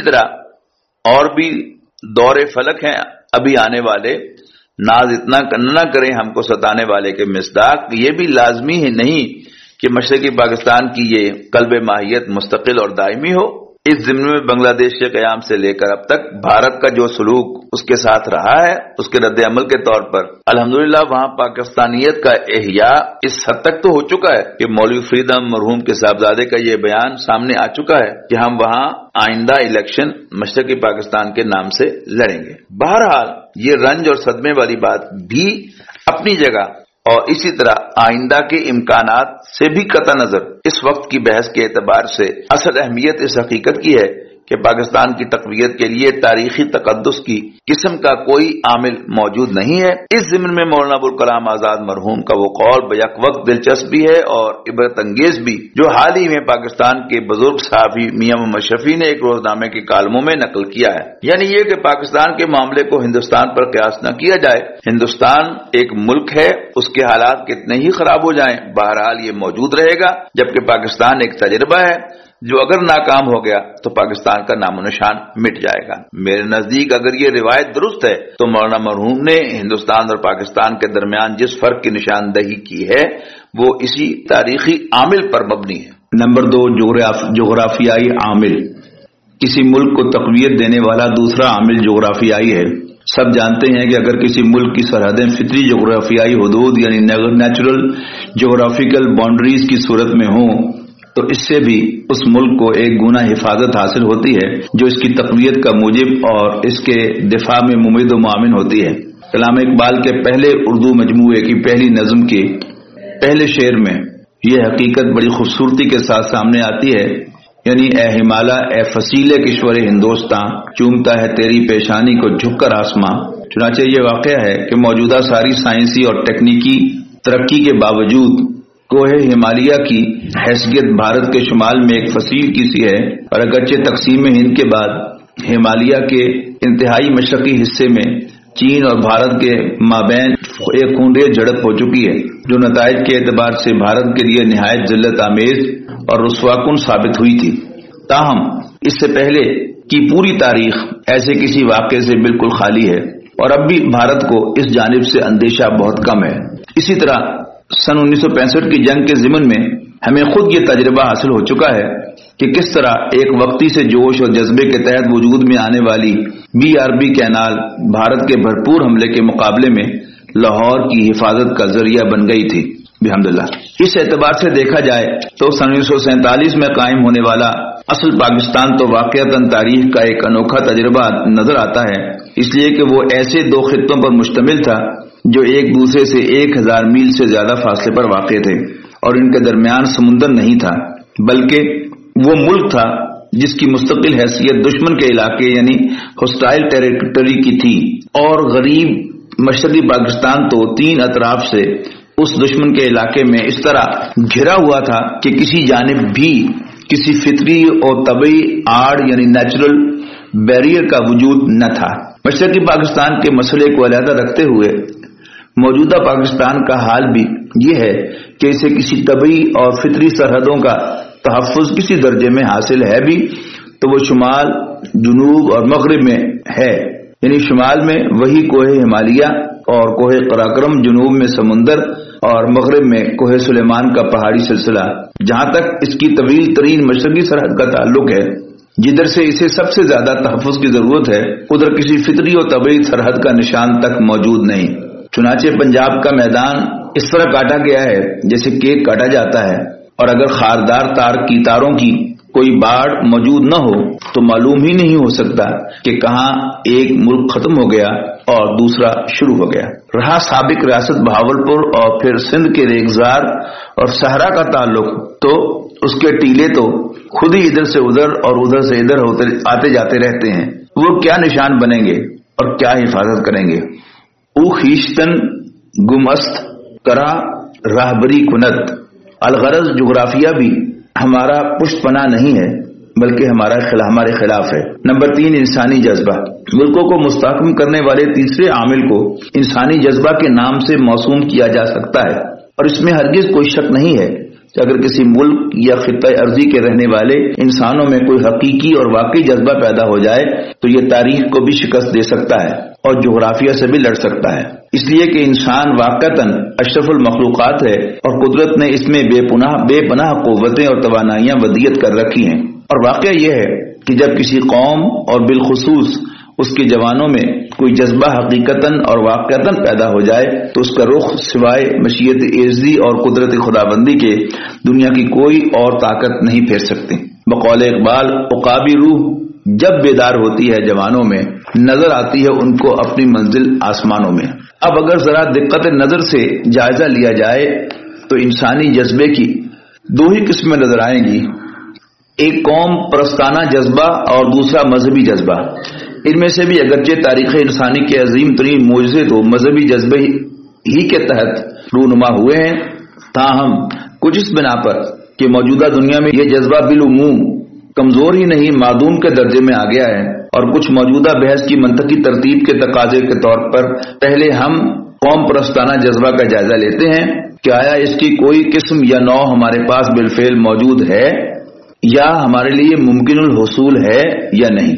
طرح اور بھی دور فلک ہیں ابھی آنے والے، ناز اتنا نہ کریں ہم کو ستانے والے کے مصداق. یہ بھی لازمی ہے نہیں کہ مشرقی پاکستان کی یہ قلب ماہیت مستقل اور دائمی ہو. اس ضمن میں بنگلہ دیش کے قیام سے لے کر اب تک بھارت کا جو سلوک اس کے ساتھ رہا ہے، اس کے رد عمل کے طور پر الحمدللہ وہاں پاکستانیت کا احیاء اس حد تک تو ہو چکا ہے کہ مولوی فریدم مرحوم کے صاحبزادے کا یہ بیان سامنے آ چکا ہے کہ ہم وہاں آئندہ الیکشن مشرقی پاکستان کے نام سے لڑیں گے۔ بہرحال یہ رنج اور صدمے والی بات بھی اپنی جگہ، اور اسی طرح آئندہ کے امکانات سے بھی قطع نظر اس وقت کی بحث کے اعتبار سے اصل اہمیت اس حقیقت کی ہے کہ پاکستان کی تقویت کے لیے تاریخی تقدس کی قسم کا کوئی عامل موجود نہیں ہے۔ اس ضمن میں مولانا ابوالکلام آزاد مرحوم کا وہ قول بیک وقت دلچسپ بھی ہے اور عبرت انگیز بھی، جو حال ہی میں پاکستان کے بزرگ صحافی میاں محمد شفیع نے ایک روزنامے کے کالموں میں نقل کیا ہے، یعنی یہ کہ پاکستان کے معاملے کو ہندوستان پر قیاس نہ کیا جائے۔ ہندوستان ایک ملک ہے، اس کے حالات کتنے ہی خراب ہو جائیں بہرحال یہ موجود رہے گا، جبکہ پاکستان ایک تجربہ ہے جو اگر ناکام ہو گیا تو پاکستان کا نام و نشان مٹ جائے گا۔ میرے نزدیک اگر یہ روایت درست ہے تو مولانا مرحوم نے ہندوستان اور پاکستان کے درمیان جس فرق کی نشاندہی کی ہے وہ اسی تاریخی عامل پر مبنی ہے۔ نمبر 2، جغرافیائی عامل۔ کسی ملک کو تقویت دینے والا دوسرا عامل جغرافیائی ہے۔ سب جانتے ہیں کہ اگر کسی ملک کی سرحدیں فطری جغرافیائی حدود یعنی نیچرل جغرافیکل باؤنڈریز کی صورت میں ہوں تو اس سے بھی اس ملک کو ایک گنا حفاظت حاصل ہوتی ہے جو اس کی تقویت کا موجب اور اس کے دفاع میں ممید و معاون ہوتی ہے۔ علامہ اقبال کے پہلے اردو مجموعے کی پہلی نظم کے پہلے شعر میں یہ حقیقت بڑی خوبصورتی کے ساتھ سامنے آتی ہے، یعنی اے ہمالا اے فصیل کشور ہندوستان، چومتا ہے تیری پیشانی کو جھک کر آسماں۔ چنانچہ یہ واقعہ ہے کہ موجودہ ساری سائنسی اور تکنیکی ترقی کے باوجود کوہ ہمالیہ کی حیثیت بھارت کے شمال میں ایک فصیل کی سی ہے، اور اگرچہ تقسیم ہند کے بعد ہمالیہ کے انتہائی مشرقی حصے میں چین اور بھارت کے مابین ایک خونریز جھڑپ ہو چکی ہے جو نتائج کے اعتبار سے بھارت کے لیے نہایت ذلت آمیز اور رسوا کن ثابت ہوئی تھی۔ تاہم اس سے پہلے کی پوری تاریخ ایسے کسی واقعے سے بالکل خالی ہے، اور اب بھی بھارت کو اس جانب سے اندیشہ بہت کم ہے۔ اسی طرح سن 1965 کی جنگ کے ضمن میں ہمیں خود یہ تجربہ حاصل ہو چکا ہے کہ کس طرح ایک وقتی سے جوش اور جذبے کے تحت وجود میں آنے والی BRB کینال بھارت کے بھرپور حملے کے مقابلے میں لاہور کی حفاظت کا ذریعہ بن گئی تھی بحمداللہ۔ اس اعتبار سے دیکھا جائے تو سن 1947 میں قائم ہونے والا اصل پاکستان تو واقعتاً تاریخ کا ایک انوکھا تجربہ نظر آتا ہے، اس لیے کہ وہ ایسے دو خطوں پر مشتمل تھا جو ایک دوسرے سے 1000 میل سے زیادہ فاصلے پر واقع تھے، اور ان کے درمیان سمندر نہیں تھا، بلکہ وہ ملک تھا جس کی مستقل حیثیت دشمن کے علاقے یعنی ہوسٹائل ٹیریٹری کی تھی، اور غریب مشرقی پاکستان تو 3 اطراف سے اس دشمن کے علاقے میں اس طرح گھرا ہوا تھا کہ کسی جانب بھی کسی فطری اور طبعی آڑ یعنی نیچرل بیریئر کا وجود نہ تھا۔ مشرقی پاکستان کے مسئلے کو علیحدہ رکھتے ہوئے موجودہ پاکستان کا حال بھی یہ ہے کہ اسے کسی طبعی اور فطری سرحدوں کا تحفظ کسی درجے میں حاصل ہے بھی تو وہ شمال، جنوب اور مغرب میں ہے، یعنی شمال میں وہی کوہ ہمالیہ اور کوہ قراقرم، جنوب میں سمندر اور مغرب میں کوہ سلیمان کا پہاڑی سلسلہ، جہاں تک اس کی طویل ترین مشرقی سرحد کا تعلق ہے جدھر سے اسے سب سے زیادہ تحفظ کی ضرورت ہے، ادھر کسی فطری اور طبعی سرحد کا نشان تک موجود نہیں۔ چنانچہ پنجاب کا میدان اس طرح کاٹا گیا ہے جیسے کیک کاٹا جاتا ہے، اور اگر خاردار تاروں کی کوئی باڑ موجود نہ ہو تو معلوم ہی نہیں ہو سکتا کہ کہاں ایک ملک ختم ہو گیا اور دوسرا شروع ہو گیا۔ رہا سابق ریاست بہاولپور اور پھر سندھ کے ریگزار اور صحرا کا تعلق، تو اس کے ٹیلے تو خود ہی ادھر سے ادھر اور ادھر سے ادھر آتے جاتے رہتے ہیں، وہ کیا نشان بنیں گے اور کیا حفاظت کریں گے؟ او خیشتن گمست کرا راہبری کنت۔ الغرض جغرافیہ بھی ہمارا پشت پناہ نہیں ہے بلکہ ہمارے خلاف ہے۔ نمبر 3، انسانی جذبہ۔ ملکوں کو مستحکم کرنے والے تیسرے عامل کو انسانی جذبہ کے نام سے موسوم کیا جا سکتا ہے، اور اس میں ہرگز کوئی شک نہیں ہے کہ اگر کسی ملک یا خطہ ارضی کے رہنے والے انسانوں میں کوئی حقیقی اور واقعی جذبہ پیدا ہو جائے تو یہ تاریخ کو بھی شکست دے سکتا ہے اور جغرافیہ سے بھی لڑ سکتا ہے، اس لیے کہ انسان واقعتاً اشرف المخلوقات ہے اور قدرت نے اس میں بے پناہ قوتیں اور توانائیاں ودیعت کر رکھی ہیں۔ اور واقعہ یہ ہے کہ جب کسی قوم اور بالخصوص اس کے جوانوں میں کوئی جذبہ حقیقتاً اور واقعتاً پیدا ہو جائے تو اس کا رخ سوائے مشیت ایزدی اور قدرت خدابندی کے دنیا کی کوئی اور طاقت نہیں پھیر سکتی۔ بقول اقبال، عقابی روح جب بیدار ہوتی ہے جوانوں میں، نظر آتی ہے ان کو اپنی منزل آسمانوں میں۔ اب اگر ذرا دقت نظر سے جائزہ لیا جائے تو انسانی جذبے کی دو ہی قسمیں نظر آئیں گی، ایک قوم پرستانہ جذبہ اور دوسرا مذہبی جذبہ۔ ان میں سے بھی اگرچہ تاریخ انسانی کے عظیم ترین معجزے تو مذہبی جذبے ہی کے تحت رونما ہوئے ہیں، تاہم کچھ اس بنا پر کہ موجودہ دنیا میں یہ جذبہ بالعموم کمزور ہی نہیں معدوم کے درجے میں آ گیا ہے، اور کچھ موجودہ بحث کی منطقی ترتیب کے تقاضے کے طور پر پہلے ہم قوم پرستانہ جذبہ کا جائزہ لیتے ہیں کہ آیا اس کی کوئی قسم یا نوع ہمارے پاس بالفعل موجود ہے یا ہمارے لیے ممکن الحصول ہے یا نہیں۔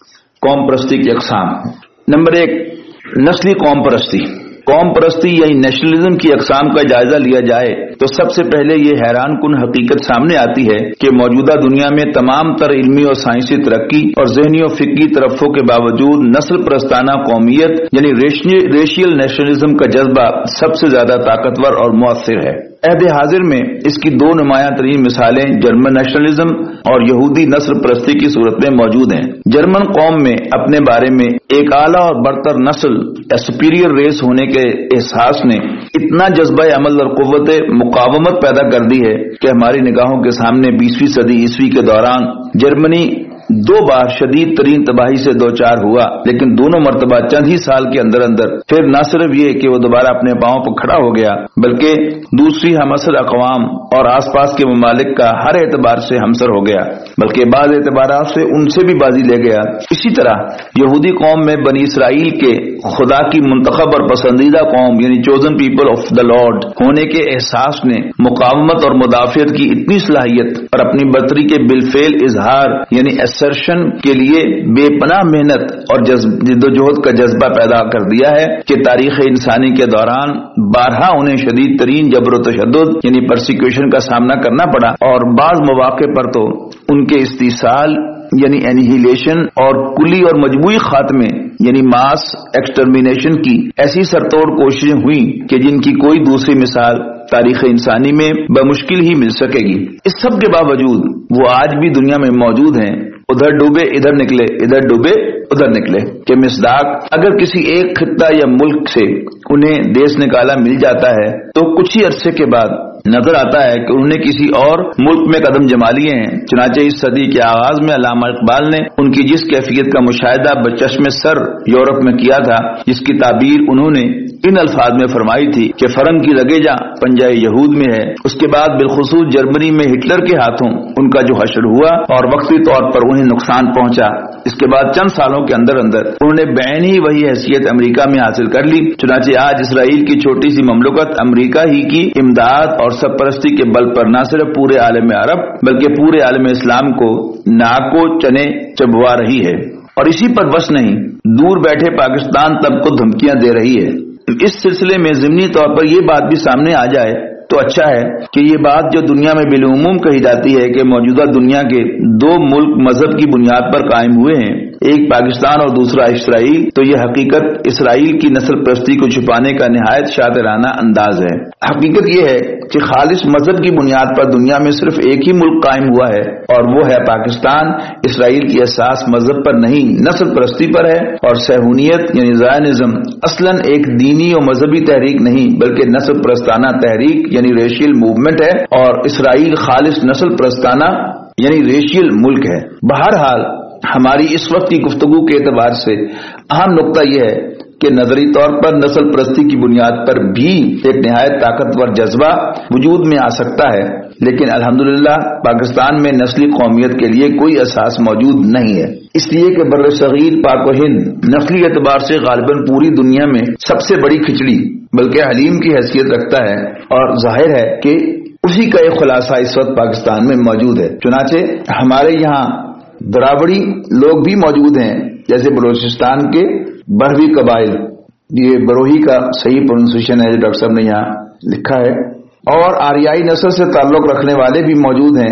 قوم پرستی کی اقسام۔ نمبر 1، نسلی قوم پرستی۔ قوم پرستی یعنی نیشنلزم کی اقسام کا جائزہ لیا جائے تو سب سے پہلے یہ حیران کن حقیقت سامنے آتی ہے کہ موجودہ دنیا میں تمام تر علمی اور سائنسی ترقی اور ذہنی اور فکری ترفع کے باوجود نسل پرستانہ قومیت یعنی ریشیل نیشنلزم کا جذبہ سب سے زیادہ طاقتور اور مؤثر ہے۔ عہد حاضر میں اس کی دو نمایاں ترین مثالیں جرمن نیشنلزم اور یہودی نسل پرستی کی صورت میں موجود ہیں۔ جرمن قوم میں اپنے بارے میں ایک اعلیٰ اور برتر نسل یا سپیریئر ریس ہونے کے احساس نے اتنا جذبہ عمل اور قوت مقاومت پیدا کر دی ہے کہ ہماری نگاہوں کے سامنے 20ویں صدی عیسوی کے دوران جرمنی 2 بار شدید ترین تباہی سے دوچار ہوا، لیکن دونوں مرتبہ چند ہی سال کے اندر پھر نہ صرف یہ کہ وہ دوبارہ اپنے پاؤں پر کھڑا ہو گیا بلکہ دوسری ہمعصر اقوام اور آس پاس کے ممالک کا ہر اعتبار سے ہمسر ہو گیا، بلکہ بعض اعتبارات سے ان سے بھی بازی لے گیا۔ اسی طرح یہودی قوم میں بنی اسرائیل کے خدا کی منتخب اور پسندیدہ قوم یعنی chosen people of the Lord ہونے کے احساس نے مقاومت اور مدافعت کی اتنی صلاحیت اور اپنی برتری کے بالفعل اظہار یعنی اسرشن کے لیے بے پناہ محنت اور جدوجہد کا جذبہ پیدا کر دیا ہے کہ تاریخ انسانی کے دوران بارہا انہیں شدید ترین جبر و تشدد یعنی پرسیکیوشن کا سامنا کرنا پڑا، اور بعض مواقع پر تو ان کے استیصال یعنی انہیلیشن اور کلی اور مجموعی خاتمے یعنی ماس ایکسٹرمینیشن کی ایسی سرتوڑ کوششیں ہوئیں کہ جن کی کوئی دوسری مثال تاریخ انسانی میں بمشکل ہی مل سکے گی۔ اس سب کے باوجود وہ آج بھی دنیا میں موجود ہیں، ادھر ڈوبے ادھر نکلے، ادھر ڈوبے ادھر نکلے کہ مصداق اگر کسی ایک خطہ یا ملک سے انہیں دیس نکالا مل جاتا ہے تو کچھ ہی عرصے کے بعد نظر آتا ہے کہ انہوں نے کسی اور ملک میں قدم جما لیے ہیں۔ چنانچہ اس صدی کے آغاز میں علامہ اقبال نے ان کی جس کیفیت کا مشاہدہ بچشم سر یورپ میں کیا تھا، جس کی تعبیر انہوں نے ان الفاظ میں فرمائی تھی کہ فرنگ کی رگے جاں پنجہ یہود میں ہے، اس کے بعد بالخصوص جرمنی میں ہٹلر کے ہاتھوں ان کا جو حشر ہوا اور وقتی طور پر انہیں نقصان پہنچا، اس کے بعد چند سالوں کے اندر انہوں نے بعین ہی وہی حیثیت امریکہ میں حاصل کر لی۔ چنانچہ آج اسرائیل کی چھوٹی سی مملکت امریکہ ہی کی امداد اور سرپرستی کے بل پر نہ صرف پورے عالم عرب بلکہ پورے عالم اسلام کو ناکو چنے چبوا رہی ہے، اور اسی پر بس نہیں، دور بیٹھے پاکستان تب کو دھمکیاں دے رہی ہے۔ اس سلسلے میں ضمنی طور پر یہ بات بھی سامنے آ جائے تو اچھا ہے کہ یہ بات جو دنیا میں بالعموم کہی جاتی ہے کہ موجودہ دنیا کے 2 ملک مذہب کی بنیاد پر قائم ہوئے ہیں، ایک پاکستان اور دوسرا اسرائیل، تو یہ حقیقت اسرائیل کی نسل پرستی کو چھپانے کا نہایت شاطرانہ انداز ہے۔ حقیقت یہ ہے کہ خالص مذہب کی بنیاد پر دنیا میں صرف ایک ہی ملک قائم ہوا ہے اور وہ ہے پاکستان۔ اسرائیل کی اساس مذہب پر نہیں نسل پرستی پر ہے، اور صہیونیت یعنی زائنزم اصلاً ایک دینی اور مذہبی تحریک نہیں بلکہ نسل پرستانہ تحریک یعنی ریشیل موومنٹ ہے، اور اسرائیل خالص نسل پرستانہ یعنی ریشیل ملک ہے۔ بہرحال ہماری اس وقت کی گفتگو کے اعتبار سے اہم نقطہ یہ ہے کہ نظری طور پر نسل پرستی کی بنیاد پر بھی ایک نہایت طاقتور جذبہ وجود میں آ سکتا ہے، لیکن الحمدللہ پاکستان میں نسلی قومیت کے لیے کوئی اساس موجود نہیں ہے، اس لیے کہ بر صغیر پاک و ہند نسلی اعتبار سے غالباً پوری دنیا میں سب سے بڑی کھچڑی بلکہ حلیم کی حیثیت رکھتا ہے، اور ظاہر ہے کہ اسی کا ایک خلاصہ اس وقت پاکستان میں موجود ہے۔ چنانچہ ہمارے یہاں دراوڑی لوگ بھی موجود ہیں، جیسے بلوچستان کے بروی قبائل، یہ بروہی کا صحیح پروننسیشن ہے جو ڈاکٹر صاحب نے یہاں لکھا ہے، اور آریائی نسل سے تعلق رکھنے والے بھی موجود ہیں،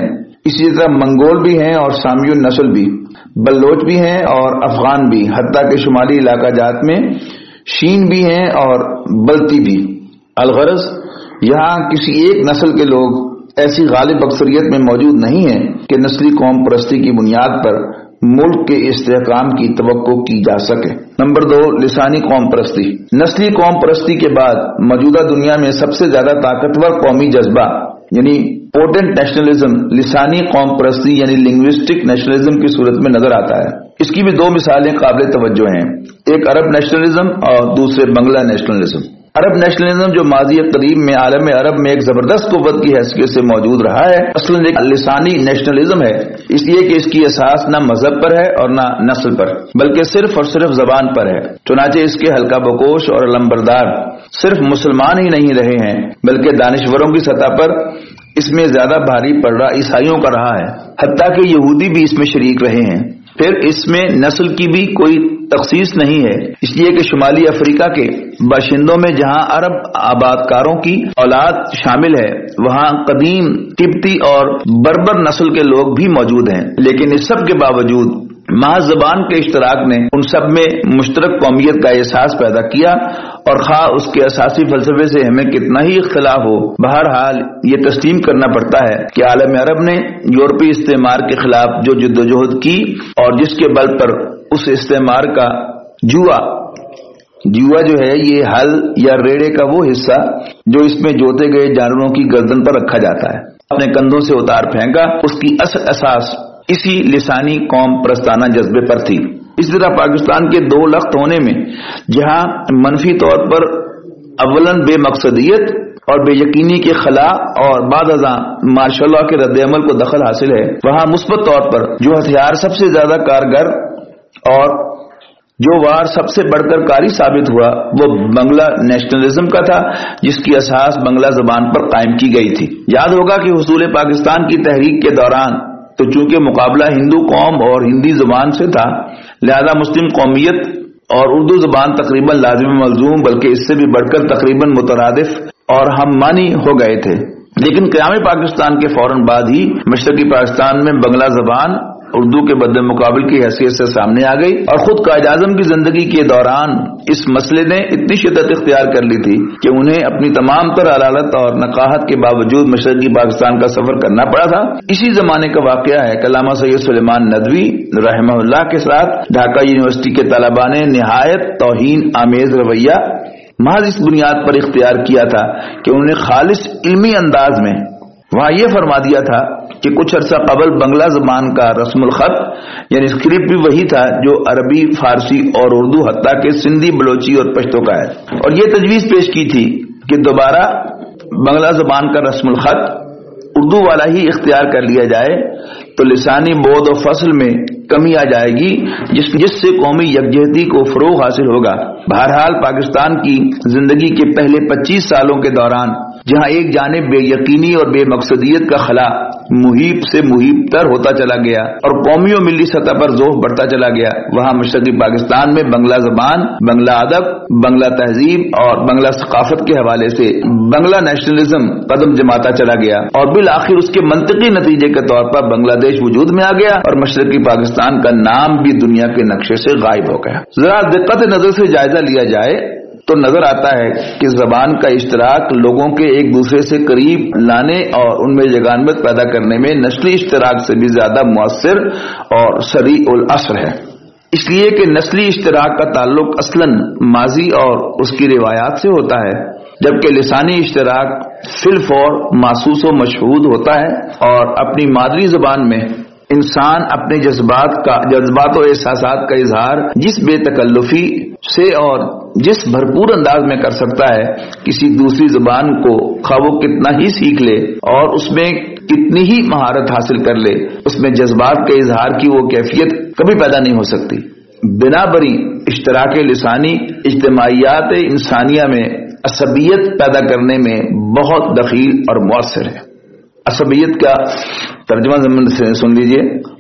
اسی طرح منگول بھی ہیں اور سامیون نسل بھی، بلوچ بھی ہیں اور افغان بھی، حتیٰ کہ شمالی علاقہ جات میں شین بھی ہیں اور بلتی بھی۔ الغرض یہاں کسی ایک نسل کے لوگ ایسی غالب اکثریت میں موجود نہیں ہیں کہ نسلی قوم پرستی کی بنیاد پر ملک کے استحکام کی توقع کی جا سکے۔ نمبر 2، لسانی قوم پرستی۔ نسلی قوم پرستی کے بعد موجودہ دنیا میں سب سے زیادہ طاقتور قومی جذبہ یعنی پوٹنٹ نیشنلزم لسانی قوم پرستی یعنی لنگوسٹک نیشنلزم کی صورت میں نظر آتا ہے۔ اس کی بھی 2 مثالیں قابل توجہ ہیں، ایک عرب نیشنلزم اور دوسرے بنگلہ نیشنلزم۔ عرب نیشنلزم جو ماضی قریب میں عالم عرب میں ایک زبردست قوت کی حیثیت سے موجود رہا ہے، اصلاً ایک لسانی نیشنلزم ہے، اس لیے کہ اس کی اساس نہ مذہب پر ہے اور نہ نسل پر، بلکہ صرف اور صرف زبان پر ہے۔ چنانچہ اس کے حلقہ بکوش اور علمبردار صرف مسلمان ہی نہیں رہے ہیں بلکہ دانشوروں کی سطح پر اس میں زیادہ بھاری پڑا عیسائیوں کا رہا ہے، حتیٰ کہ یہودی بھی اس میں شریک رہے ہیں۔ پھر اس میں نسل کی بھی کوئی تخصیص نہیں ہے، اس لیے کہ شمالی افریقہ کے باشندوں میں جہاں عرب آبادکاروں کی اولاد شامل ہے وہاں قدیم قبطی اور بربر نسل کے لوگ بھی موجود ہیں، لیکن اس سب کے باوجود محض زبان کے اشتراک نے ان سب میں مشترک قومیت کا احساس پیدا کیا، اور خواہ اس کے اساسی فلسفے سے ہمیں کتنا ہی اختلاف ہو، بہرحال یہ تسلیم کرنا پڑتا ہے کہ عالم عرب نے یورپی استعمار کے خلاف جو جدوجہد کی اور جس کے بل پر اس استعمار کا جوا جو ہے یہ ہل یا ریڑے کا وہ حصہ جو اس میں جوتے گئے جانوروں کی گردن پر رکھا جاتا ہے، اپنے کندھوں سے اتار پھینکا، اس کی اصل اساس اسی لسانی قوم پرستانہ جذبے پر تھی۔ اس طرح پاکستان کے 2 لخت ہونے میں جہاں منفی طور پر اولاً بے مقصدیت اور بے یقینی کے خلا اور بعد ازاں ماشاء اللہ کے رد عمل کو دخل حاصل ہے، وہاں مثبت طور پر جو ہتھیار سب سے زیادہ کارگر اور جو وار سب سے بڑھ کر کاری ثابت ہوا وہ بنگلہ نیشنلزم کا تھا، جس کی اساس بنگلہ زبان پر قائم کی گئی تھی۔ یاد ہوگا کہ حصول پاکستان کی تحریک کے دوران تو چونکہ مقابلہ ہندو قوم اور ہندی زبان سے تھا، لہذا مسلم قومیت اور اردو زبان تقریباً لازم ملزوم بلکہ اس سے بھی بڑھ کر تقریباً مترادف اور ہم معنی ہو گئے تھے، لیکن قیام پاکستان کے فوراً بعد ہی مشرقی پاکستان میں بنگلہ زبان اردو کے بد مقابل کی حیثیت سے سامنے آ گئی، اور خود قائد اعظم کی زندگی کے دوران اس مسئلے نے اتنی شدت اختیار کر لی تھی کہ انہیں اپنی تمام تر علالت اور نقاہت کے باوجود مشرقی پاکستان کا سفر کرنا پڑا تھا۔ اسی زمانے کا واقعہ ہے کہ علامہ سید سلیمان ندوی رحمہ اللہ کے ساتھ ڈھاکہ یونیورسٹی کے طلباء نے نہایت توہین آمیز رویہ محض اس بنیاد پر اختیار کیا تھا کہ انہوں نے خالص علمی انداز میں وہاں یہ فرما دیا تھا کہ کچھ عرصہ قبل بنگلہ زبان کا رسم الخط یعنی اسکرپٹ بھی وہی تھا جو عربی، فارسی اور اردو حتیٰ کہ سندھی، بلوچی اور پشتو کا ہے، اور یہ تجویز پیش کی تھی کہ دوبارہ بنگلہ زبان کا رسم الخط اردو والا ہی اختیار کر لیا جائے تو لسانی بود و فصل میں کمی آ جائے گی جس سے قومی یکجہتی کو فروغ حاصل ہوگا۔ بہرحال پاکستان کی زندگی کے پہلے 25 سالوں کے دوران جہاں ایک جانب بے یقینی اور بے مقصدیت کا خلا محیب سے محیب تر ہوتا چلا گیا اور قومی و ملی سطح پر ذوق بڑھتا چلا گیا، وہاں مشرقی پاکستان میں بنگلہ زبان، بنگلہ ادب، بنگلہ تہذیب اور بنگلہ ثقافت کے حوالے سے بنگلہ نیشنلزم قدم جماتا چلا گیا، اور بالآخر اس کے منطقی نتیجے کے طور پر بنگلہ دیش وجود میں آ گیا اور مشرقی پاکستان کا نام بھی دنیا کے نقشے سے غائب ہو گیا۔ ذرا دقت نظر سے جائزہ لیا جائے تو نظر آتا ہے کہ زبان کا اشتراک لوگوں کے ایک دوسرے سے قریب لانے اور ان میں یگانگت پیدا کرنے میں نسلی اشتراک سے بھی زیادہ مؤثر اور سریع الاثر ہے، اس لیے کہ نسلی اشتراک کا تعلق اصلاً ماضی اور اس کی روایات سے ہوتا ہے، جبکہ لسانی اشتراک فی الفور محسوس و مشہود ہوتا ہے، اور اپنی مادری زبان میں انسان اپنے جذبات و احساسات کا اظہار جس بے تکلفی سے اور جس بھرپور انداز میں کر سکتا ہے، کسی دوسری زبان کو خواہ وہ کتنا ہی سیکھ لے اور اس میں کتنی ہی مہارت حاصل کر لے، اس میں جذبات کے اظہار کی وہ کیفیت کبھی پیدا نہیں ہو سکتی۔ بنا بری اشتراک لسانی اجتماعیات انسانیہ میں عصبیت پیدا کرنے میں بہت دخیل اور مؤثر ہے۔ عصبیت کا ترجمہ ضمن سے سن لیجئے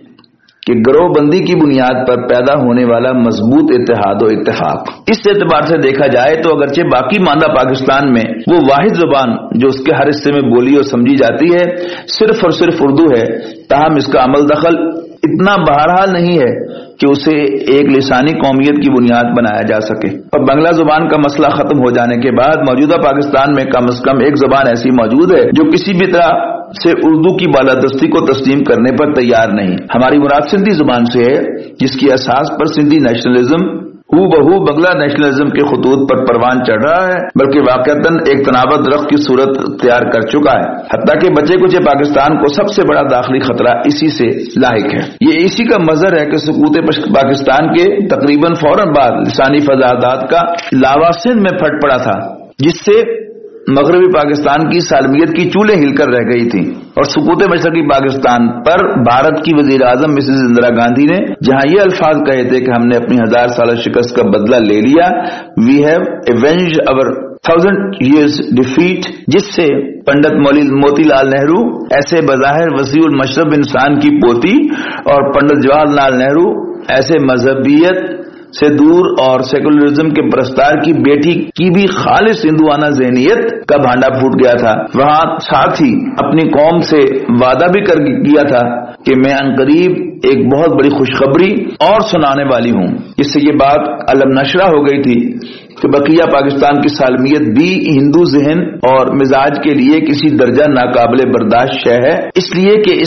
کہ گروہ بندی کی بنیاد پر پیدا ہونے والا مضبوط اتحاد و اتفاق۔ اس اعتبار سے دیکھا جائے تو اگرچہ باقی ماندہ پاکستان میں وہ واحد زبان جو اس کے ہر حصے میں بولی اور سمجھی جاتی ہے صرف اور صرف اردو ہے، تاہم اس کا عمل دخل اتنا بہرحال نہیں ہے کہ اسے ایک لسانی قومیت کی بنیاد بنایا جا سکے، اور بنگلہ زبان کا مسئلہ ختم ہو جانے کے بعد موجودہ پاکستان میں کم از کم ایک زبان ایسی موجود ہے جو کسی بھی طرح سے اردو کی بالادستی کو تسلیم کرنے پر تیار نہیں۔ ہماری مراد سندھی زبان سے ہے، جس کی اساس پر سندھی نیشنلزم بہو بنگلہ نیشنلزم کے خطوط پر پروان چڑھ رہا ہے، بلکہ واقعتاً ایک تناوع درخت کی صورت اختیار کر چکا ہے، حتیٰ کہ بچے کچے پاکستان کو سب سے بڑا داخلی خطرہ اسی سے لاحق ہے۔ یہ اسی کا مظہر ہے کہ سقوط پاکستان کے تقریباً فوراً بعد لسانی فضادات کا لاوا سندھ میں پھٹ پڑا تھا، جس سے مغربی پاکستان کی سالمیت کی چولیں ہل کر رہ گئی تھی، اور سقوط مشرقی پاکستان پر بھارت کی وزیر اعظم مسز اندرا گاندھی نے جہاں یہ الفاظ کہے تھے کہ ہم نے اپنی 1000 سالہ شکست کا بدلہ لے لیا، وی ہیو ایونجڈ اور 1000 years defeat، جس سے پنڈت موتی لال نہرو ایسے بظاہر وسیع المشرب انسان کی پوتی اور پنڈت جواہر لال نہرو ایسے مذہبیت سے دور اور سیکولرزم کے پرستار کی بیٹی کی بھی خالص ہندوانہ ذہنیت کا بھانڈا پھوٹ گیا تھا۔ وہاں ساتھ ہی اپنی قوم سے وعدہ بھی کر کیا تھا کہ میں عنقریب ایک بہت بڑی خوشخبری اور سنانے والی ہوں، جس سے یہ بات علم نشرہ ہو گئی تھی کہ بقیہ پاکستان کی سالمیت بھی ہندو ذہن اور مزاج کے لیے کسی درجہ ناقابل برداشت شے ہے، اس لیے کہ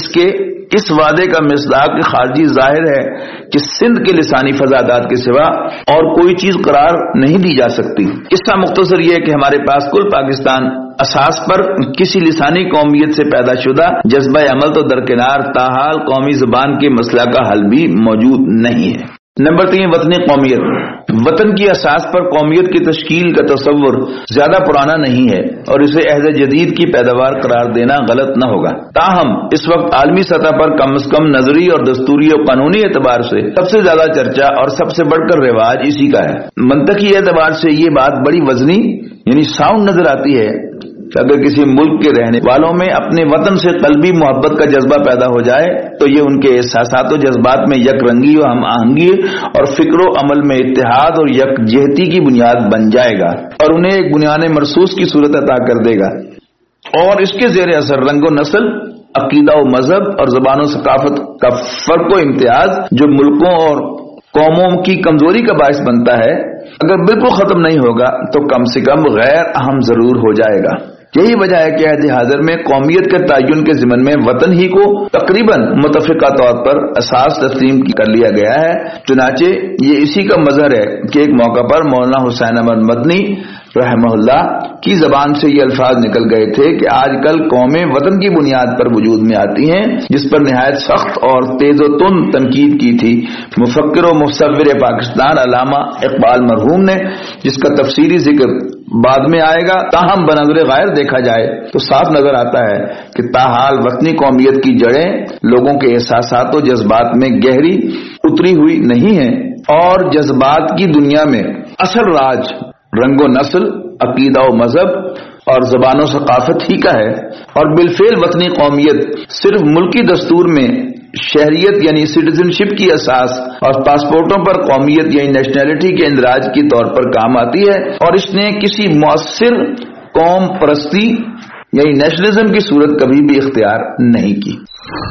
اس وعدے کا مصداق خارجی ظاہر ہے کہ سندھ کے لسانی فضادات کے سوا اور کوئی چیز قرار نہیں دی جا سکتی۔ اس کا مختصر یہ ہے کہ ہمارے پاس کل پاکستان اساس پر کسی لسانی قومیت سے پیدا شدہ جذبہ عمل تو درکنار، تاحال قومی زبان کے مسئلہ کا حل بھی موجود نہیں ہے۔ نمبر 3، وطنی قومیت۔ وطن کی اساس پر قومیت کی تشکیل کا تصور زیادہ پرانا نہیں ہے اور اسے عہد جدید کی پیداوار قرار دینا غلط نہ ہوگا، تاہم اس وقت عالمی سطح پر کم از کم نظری اور دستوری اور قانونی اعتبار سے سب سے زیادہ چرچا اور سب سے بڑھ کر رواج اسی کا ہے۔ منطقی اعتبار سے یہ بات بڑی وزنی یعنی ساؤنڈ نظر آتی ہے کہ اگر کسی ملک کے رہنے والوں میں اپنے وطن سے قلبی محبت کا جذبہ پیدا ہو جائے تو یہ ان کے احساسات و جذبات میں یک رنگی و ہم آہنگی اور فکر و عمل میں اتحاد اور یکجہتی کی بنیاد بن جائے گا اور انہیں ایک بنیاد مرصوص کی صورت عطا کر دے گا، اور اس کے زیر اثر رنگ و نسل، عقیدہ و مذہب اور زبان و ثقافت کا فرق و امتیاز جو ملکوں اور قوموں کی کمزوری کا باعث بنتا ہے، اگر بالکل ختم نہیں ہوگا تو کم سے کم غیر اہم ضرور ہو جائے گا۔ یہی وجہ ہے کہ عہد حاضر میں قومیت کے تعین کے ضمن میں وطن ہی کو تقریباً متفقہ طور پر اساس تسلیم کر لیا گیا ہے۔ چنانچہ یہ اسی کا مظہر ہے کہ ایک موقع پر مولانا حسین احمد مدنی رحمہ اللہ کی زبان سے یہ الفاظ نکل گئے تھے کہ آج کل قومیں وطن کی بنیاد پر وجود میں آتی ہیں، جس پر نہایت سخت اور تیز و تند تنقید کی تھی مفکر و مصور پاکستان علامہ اقبال مرحوم نے، جس کا تفصیلی ذکر بعد میں آئے گا۔ تاہم بنظر غیر دیکھا جائے تو صاف نظر آتا ہے کہ تاحال وطنی قومیت کی جڑیں لوگوں کے احساسات و جذبات میں گہری اتری ہوئی نہیں ہیں، اور جذبات کی دنیا میں اصل راج رنگ و نسل، عقیدہ و مذہب اور زبان و ثقافت ہی کا ہے، اور بالفعل وطنی قومیت صرف ملکی دستور میں شہریت یعنی سٹیزن شپ کی اساس اور پاسپورٹوں پر قومیت یعنی نیشنلٹی کے اندراج کے طور پر کام آتی ہے، اور اس نے کسی مؤثر قوم پرستی یعنی نیشنلزم کی صورت کبھی بھی اختیار نہیں کی۔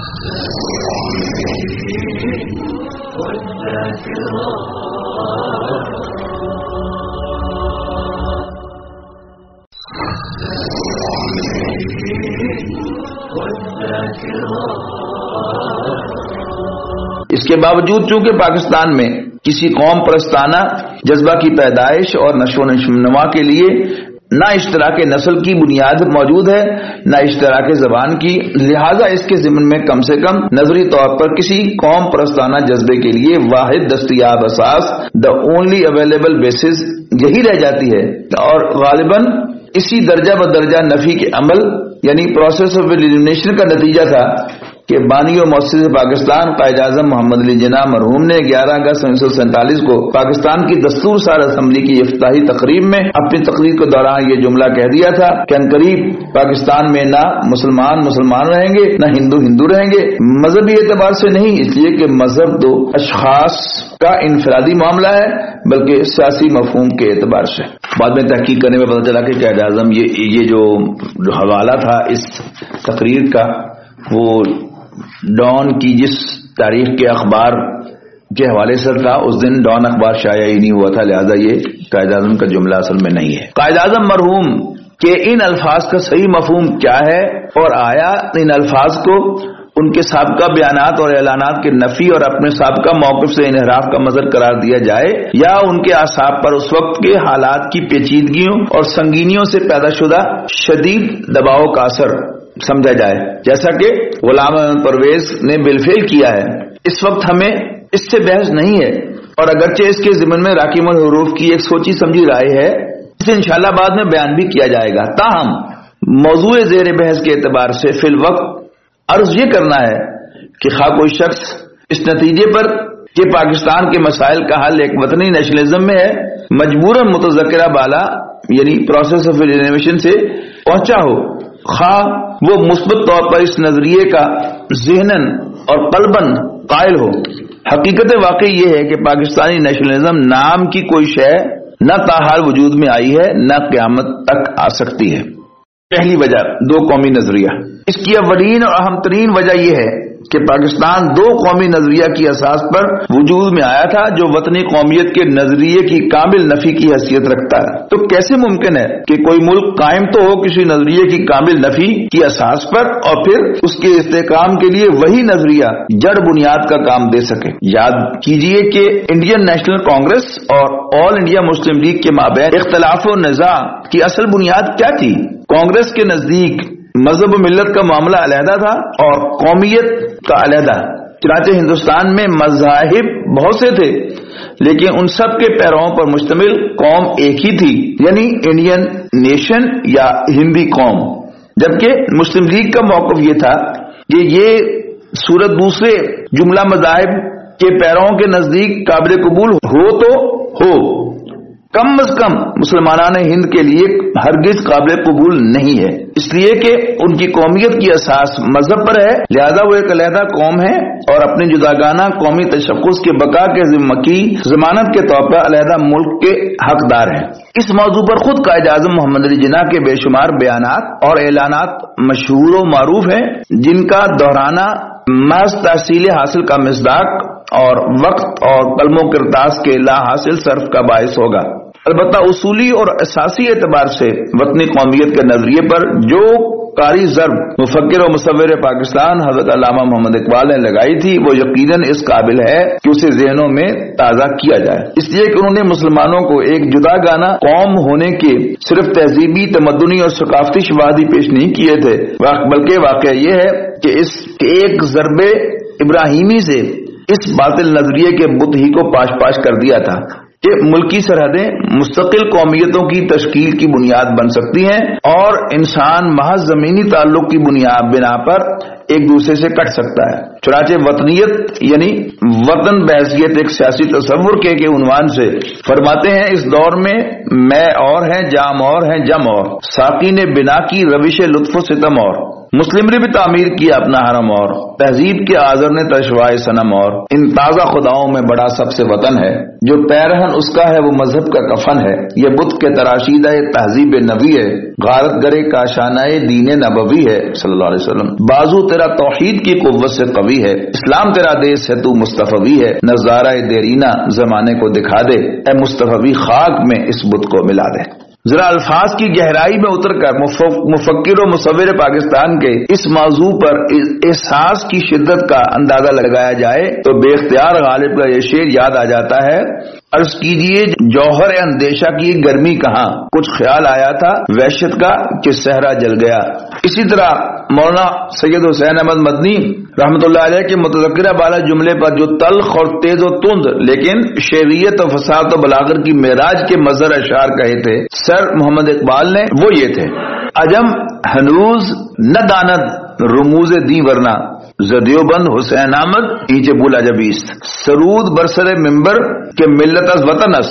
اس کے باوجود چونکہ پاکستان میں کسی قوم پرستانہ جذبہ کی پیدائش اور نشو و نما کے لیے نہ اشتراک نسل کی بنیاد موجود ہے نہ اشتراک زبان کی، لہذا اس کے ضمن میں کم سے کم نظری طور پر کسی قوم پرستانہ جذبے کے لیے واحد دستیاب اساس دا اونلی اویلیبل بیسس یہی رہ جاتی ہے، اور غالباً اسی درجہ بدرجہ نفی کے عمل یعنی پروسیس آف ایلیمنیشن کا نتیجہ تھا کہ بانی و مؤسس پاکستان قائد اعظم محمد علی جناح مرحوم نے 11 اگست 1947 کو پاکستان کی دستور ساز اسمبلی کی افتتاحی تقریب میں اپنی تقریر کے دوران یہ جملہ کہہ دیا تھا کہ عنقریب پاکستان میں نہ مسلمان رہیں گے نہ ہندو رہیں گے، مذہبی اعتبار سے نہیں، اس لیے کہ مذہب تو اشخاص کا انفرادی معاملہ ہے بلکہ سیاسی مفہوم کے اعتبار سے۔ بعد میں تحقیق کرنے میں پتہ چلا کہ قائد اعظم یہ جو حوالہ تھا اس تقریر کا وہ ڈان کی جس تاریخ کے اخبار کے حوالے سے تھا اس دن ڈان اخبار شائع ہی نہیں ہوا تھا، لہذا یہ قائد اعظم کا جملہ اصل میں نہیں ہے۔ قائد اعظم مرحوم کہ ان الفاظ کا صحیح مفہوم کیا ہے، اور آیا ان الفاظ کو ان کے سابقہ بیانات اور اعلانات کے نفی اور اپنے سابقہ موقف سے انحراف کا مظہر قرار دیا جائے، یا ان کے اعصاب پر اس وقت کے حالات کی پیچیدگیوں اور سنگینیوں سے پیدا شدہ شدید دباؤ کا اثر سمجھا جائے، جیسا کہ غلام احمد پرویز نے بالفعل کیا ہے۔ اس وقت ہمیں اس سے بحث نہیں ہے، اور اگرچہ اس کے ضمن میں راکم الحروف کی ایک سوچی سمجھی رائے ہے، اسے انشاءاللہ بعد میں بیان بھی کیا جائے گا۔ تاہم موضوع زیر بحث کے اعتبار سے فی الوقت عرض یہ کرنا ہے کہ خواہ کوئی شخص اس نتیجے پر کہ پاکستان کے مسائل کا حل ایک وطنی نیشنلزم میں ہے مجبوراً متذکرہ بالا یعنی پروسیس آف ایلیمینیشن سے پہنچا ہو، خواہ وہ مثبت طور پر اس نظریے کا ذہناً اور قلباً قائل ہو۔ حقیقت واقعی یہ ہے کہ پاکستانی نیشنلزم نام کی کوئی شے نہ تاحال وجود میں آئی ہے، نہ قیامت تک آ سکتی ہے۔ پہلی وجہ دو قومی نظریہ، اس کی اولین اور اہم ترین وجہ یہ ہے کہ پاکستان دو قومی نظریہ کی اساس پر وجود میں آیا تھا جو وطنی قومیت کے نظریے کی کامل نفی کی حیثیت رکھتا ہے۔ تو کیسے ممکن ہے کہ کوئی ملک قائم تو ہو کسی نظریے کی کامل نفی کی اساس پر، اور پھر اس کے استحکام کے لیے وہی نظریہ جڑ بنیاد کا کام دے سکے؟ یاد کیجئے کہ انڈین نیشنل کانگریس اور آل انڈیا مسلم لیگ کے مابین اختلاف و نزاع کی اصل بنیاد کیا تھی؟ کانگریس کے نزدیک مذہب و ملت کا معاملہ علیحدہ تھا اور قومیت کا علیحدہ۔ چنانچہ ہندوستان میں مذاہب بہت سے تھے، لیکن ان سب کے پیرووں پر مشتمل قوم ایک ہی تھی، یعنی انڈین نیشن یا ہندی قوم۔ جبکہ مسلم لیگ کا موقف یہ تھا کہ یہ صورت دوسرے جملہ مذاہب کے پیرووں کے نزدیک قابل قبول ہو تو ہو، کم از کم مسلمانان ہند کے لیے ہرگز قابل قبول نہیں ہے، اس لیے کہ ان کی قومیت کی اساس مذہب پر ہے، لہذا وہ ایک علیحدہ قوم ہے اور اپنے جداگانہ قومی تشخص کے بقا کے ذمہ کی ضمانت کے طور پر علیحدہ ملک کے حقدار ہیں۔ اس موضوع پر خود قائد اعظم محمد علی جناح کے بے شمار بیانات اور اعلانات مشہور و معروف ہیں، جن کا دہرانا محض تحصیل حاصل کا مصداق اور وقت اور قلم و کرتاس کے لا حاصل صرف کا باعث ہوگا۔ البتہ اصولی اور اساسی اعتبار سے وطنی قومیت کے نظریے پر جو قاری ضرب مفکر و مصور پاکستان حضرت علامہ محمد اقبال نے لگائی تھی، وہ یقیناً اس قابل ہے کہ اسے ذہنوں میں تازہ کیا جائے، اس لیے کہ انہوں نے مسلمانوں کو ایک جدا گانا قوم ہونے کے صرف تہذیبی، تمدنی اور ثقافتی شواہد ہی پیش نہیں کیے تھے، بلکہ واقعہ یہ ہے کہ اس ایک ضرب ابراہیمی سے اس باطل نظریے کے بت ہی کو پاش پاش کر دیا تھا کہ ملکی سرحدیں مستقل قومیتوں کی تشکیل کی بنیاد بن سکتی ہیں اور انسان محض زمینی تعلق کی بنا پر ایک دوسرے سے کٹ سکتا ہے۔ چنانچہ وطنیت یعنی وطن بحیثیت ایک سیاسی تصور کے عنوان سے فرماتے ہیں، اس دور میں میں اور ہیں، جام اور ہیں، جم اور، ساقی نے بنا کی روش لطف و ستم اور، مسلم نے بھی تعمیر کیا اپنا حرم اور، تہذیب کے آذر نے تشوائے صنم اور، ان تازہ خداؤں میں بڑا سب سے وطن ہے، جو پیرہن اس کا ہے وہ مذہب کا کفن ہے، یہ بت کے تراشیدہ تہذیب نبی ہے، غارت گرے کا شانہ دین نبوی ہے صلی اللہ علیہ وسلم، بازو تیرا توحید کی قوت سے قوی ہے، اسلام تیرا دیس ہے تو مصطفی ہے، نظارہ دیرینہ زمانے کو دکھا دے، اے مصطفی خاک میں اس بت کو ملا دے۔ ذرا الفاظ کی گہرائی میں اتر کر مفکر و مصور پاکستان کے اس موضوع پر احساس کی شدت کا اندازہ لگایا جائے تو بے اختیار غالب کا یہ شعر یاد آ جاتا ہے، عرض کیجئے جوہر اندیشہ کی گرمی کہاں، کچھ خیال آیا تھا وحشت کا کہ صحرا جل گیا۔ اسی طرح مولانا سید حسین احمد مدنی رحمۃ اللہ علیہ کے متذکرہ بالا جملے پر جو تلخ اور تیز و تند لیکن شعریت و فصاحت و بلاغت کی معراج کے مظہر اشعار کہے تھے سر محمد اقبال نے، وہ یہ تھے، عجم ہنوز نہ داند رموز دی ورنہ، زدیوبند حسین احمد ایچے بولا جبیست، سرود برسر ممبر کے ملت از وطن است،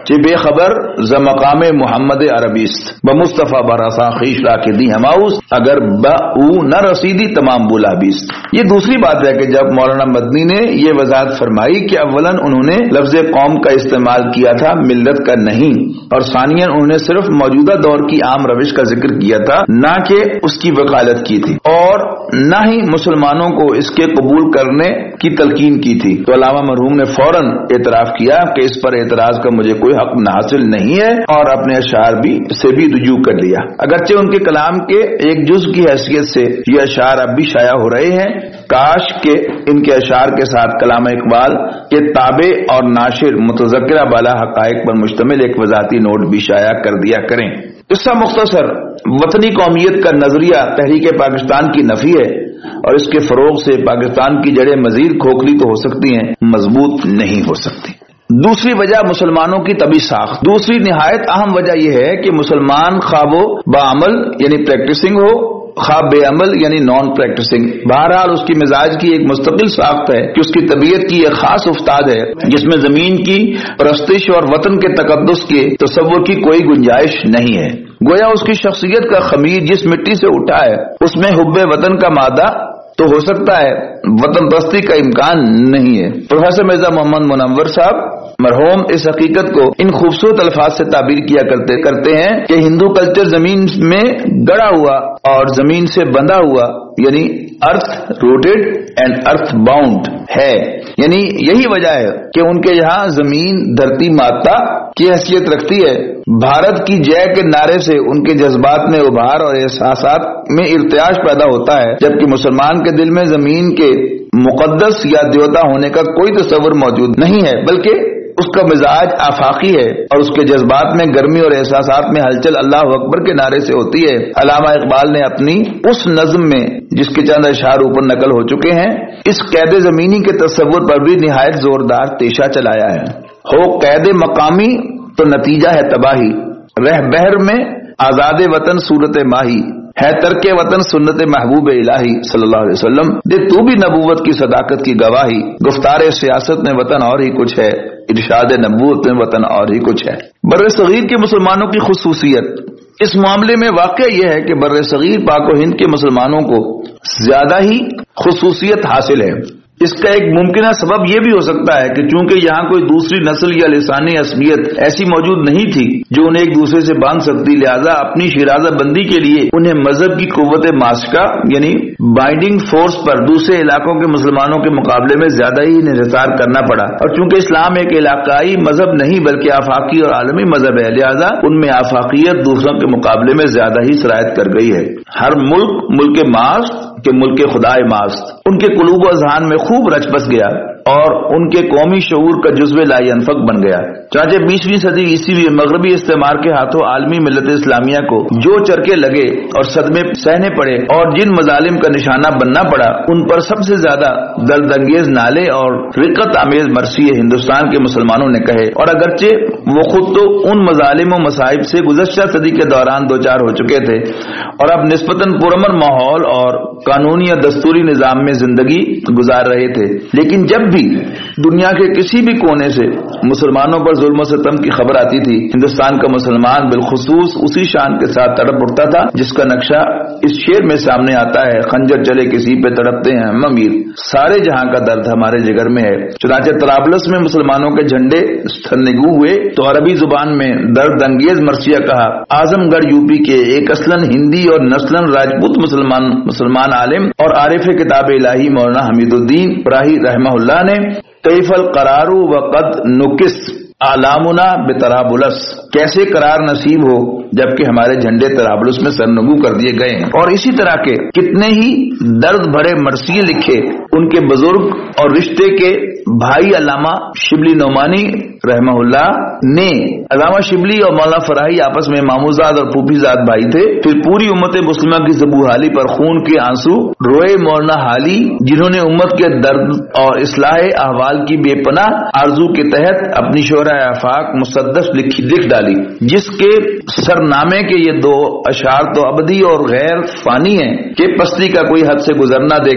چه بے خبر ز مقام محمد عربیست بمصطفیٰ برسا خیش را کے دی ہماؤس اگر با او نہ رسیدی تمام بولا بیست. یہ دوسری بات ہے کہ جب مولانا مدنی نے یہ وضاحت فرمائی کہ اولاً انہوں نے لفظ قوم کا استعمال کیا تھا، ملت کا نہیں، اور ثانیاً انہوں نے صرف موجودہ دور کی عام روش کا ذکر کیا تھا، نہ کہ اس کی وکالت کی تھی، اور نہ ہی مسلمانوں کو اس کے قبول کرنے کی تلقین کی تھی. تو علامہ مرحوم نے فوراً اعتراف کیا کہ اس پر اعتراض کا مجھے کوئی حق حاصل نہیں ہے، اور اپنے اشعار سے بھی رجوع کر لیا. اگرچہ ان کے کلام کے ایک جز کی حیثیت سے یہ اشعار اب بھی شائع ہو رہے ہیں، کاش کہ ان کے اشعار کے ساتھ کلام اقبال کے تابع اور ناشر متذکرہ بالا حقائق پر مشتمل ایک وضاحتی نوٹ بھی شائع کر دیا کریں. قصہ مختصر وطنی قومیت کا نظریہ تحریک پاکستان کی نفی ہے، اور اس کے فروغ سے پاکستان کی جڑیں مزید کھوکھلی تو ہو سکتی ہیں، مضبوط نہیں ہو سکتی. دوسری وجہ مسلمانوں کی طبی ساخت. دوسری نہایت اہم وجہ یہ ہے کہ مسلمان خواب و بعمل یعنی پریکٹسنگ ہو، خواب بے عمل یعنی نان پریکٹسنگ، بہرحال اس کی مزاج کی ایک مستقل ساخت ہے کہ اس کی طبیعت کی ایک خاص افتاد ہے جس میں زمین کی پرستش اور وطن کے تقدس کے تصور کی کوئی گنجائش نہیں ہے. گویا اس کی شخصیت کا خمیر جس مٹی سے اٹھا ہے اس میں حب وطن کا مادہ تو ہو سکتا ہے، وطن پرستی کا امکان نہیں ہے. پروفیسر مرزا محمد منور صاحب مرحوم اس حقیقت کو ان خوبصورت الفاظ سے تعبیر کیا کرتے ہیں کہ ہندو کلچر زمین میں گڑا ہوا اور زمین سے بندھا ہوا، یعنی earth rooted and earth bound ہے. یعنی یہی وجہ ہے کہ ان کے یہاں زمین دھرتی ماتا کی حیثیت رکھتی ہے. بھارت کی جے کے نعرے سے ان کے جذبات میں ابھار اور احساسات میں ارتعاش پیدا ہوتا ہے، جبکہ مسلمان کے دل میں زمین کے مقدس یا دیوتا ہونے کا کوئی تصور موجود نہیں ہے، بلکہ اس کا مزاج آفاقی ہے اور اس کے جذبات میں گرمی اور احساسات میں ہلچل اللہ اکبر کے نعرے سے ہوتی ہے. علامہ اقبال نے اپنی اس نظم میں جس کے چند اشعار اوپر نقل ہو چکے ہیں اس قید زمینی کے تصور پر بھی نہایت زوردار تیشہ چلایا ہے. ہو قید مقامی تو نتیجہ ہے تباہی، رہ بحر میں آزاد وطن صورت ماہی، ہے ترک وطن سنت محبوب الہی صلی اللہ علیہ وسلم، دے تو بھی نبوت کی صداقت کی گواہی، گفتار سیاست میں وطن اور ہی کچھ ہے، ارشاد نبوت میں وطن اور ہی کچھ ہے. بر صغیر کے مسلمانوں کی خصوصیت اس معاملے میں واقعہ یہ ہے کہ بر صغیر پاک و ہند کے مسلمانوں کو زیادہ ہی خصوصیت حاصل ہے. اس کا ایک ممکنہ سبب یہ بھی ہو سکتا ہے کہ چونکہ یہاں کوئی دوسری نسل یا لسانی عصبیت ایسی موجود نہیں تھی جو انہیں ایک دوسرے سے باندھ سکتی، لہذا اپنی شیرازہ بندی کے لیے انہیں مذہب کی قوت ماسکہ یعنی بائنڈنگ فورس پر دوسرے علاقوں کے مسلمانوں کے مقابلے میں زیادہ ہی انحصار کرنا پڑا. اور چونکہ اسلام ایک علاقائی مذہب نہیں بلکہ آفاقی اور عالمی مذہب ہے، لہذا ان میں آفاقیت دوسروں کے مقابلے میں زیادہ ہی سرایت کر گئی ہے. ہر ملک ماست کہ ملک خدائے ماست ان کے قلوب و اذہان میں خوب رچ بس گیا اور ان کے قومی شعور کا جزو لا ينفك بن گیا. چانچہ 20ویں صدی عیسوی مغربی استعمار کے ہاتھوں عالمی ملت اسلامیہ کو جو چرکے لگے اور صدمے سہنے پڑے اور جن مظالم کا نشانہ بننا پڑا ان پر سب سے زیادہ درد انگیز نالے اور رقت آمیز مرثیے ہندوستان کے مسلمانوں نے کہے. اور اگرچہ وہ خود تو ان مظالم و مصائب سے گزشتہ صدی کے دوران دوچار ہو چکے تھے اور اب نسبتاً پرامن ماحول اور قانونی یا دستوری نظام میں زندگی گزار رہے تھے، لیکن جب بھی دنیا کے کسی بھی کونے سے مسلمانوں پر ظلم و ستم کی خبر آتی تھی ہندوستان کا مسلمان بالخصوص اسی شان کے ساتھ تڑپ اٹھتا تھا جس کا نقشہ اس شعر میں سامنے آتا ہے: خنجر چلے کسی پہ تڑپتے ہیں ہم امیر، سارے جہاں کا درد ہمارے جگر میں ہے. چنانچہ طرابلس میں مسلمانوں کے جھنڈے سرنگو ہوئے تو عربی زبان میں درد انگیز مرثیہ کہا. اعظم گڑھ یوپی کے ایک اصلاً ہندی اور نسلاً راجپوت مسلمان عالم اور عارف کتاب الہی مولانا حمید الدین براہی رحمہ اللہ نے کیف القرار وقد نکس علامنا بطرابلس، کیسے قرار نصیب ہو جبکہ ہمارے جھنڈے طرابلس میں سرنگو کر دیے گئے ہیں. اور اسی طرح کے کتنے ہی درد بھرے مرثیے لکھے ان کے بزرگ اور رشتے کے بھائی علامہ شبلی نعمانی رحمہ اللہ نے. علامہ شبلی اور مولانا فراہی آپس میں ماموزاد اور پھوپھیزاد بھائی تھے. پھر پوری امت مسلمہ کی زبوحالی پر خون کے آنسو روئے مولانا حالی جنہوں نے امت کے درد اور اصلاح احوال کی بے پناہ آرزو کے تحت اپنی شعرۂ آفاق مسدس لکھ ڈالی، جس کے سرنامے کے یہ دو اشعار تو ابدی اور غیر فانی ہیں کہ پستی کا کوئی حد سے گزر نہ دیکھے.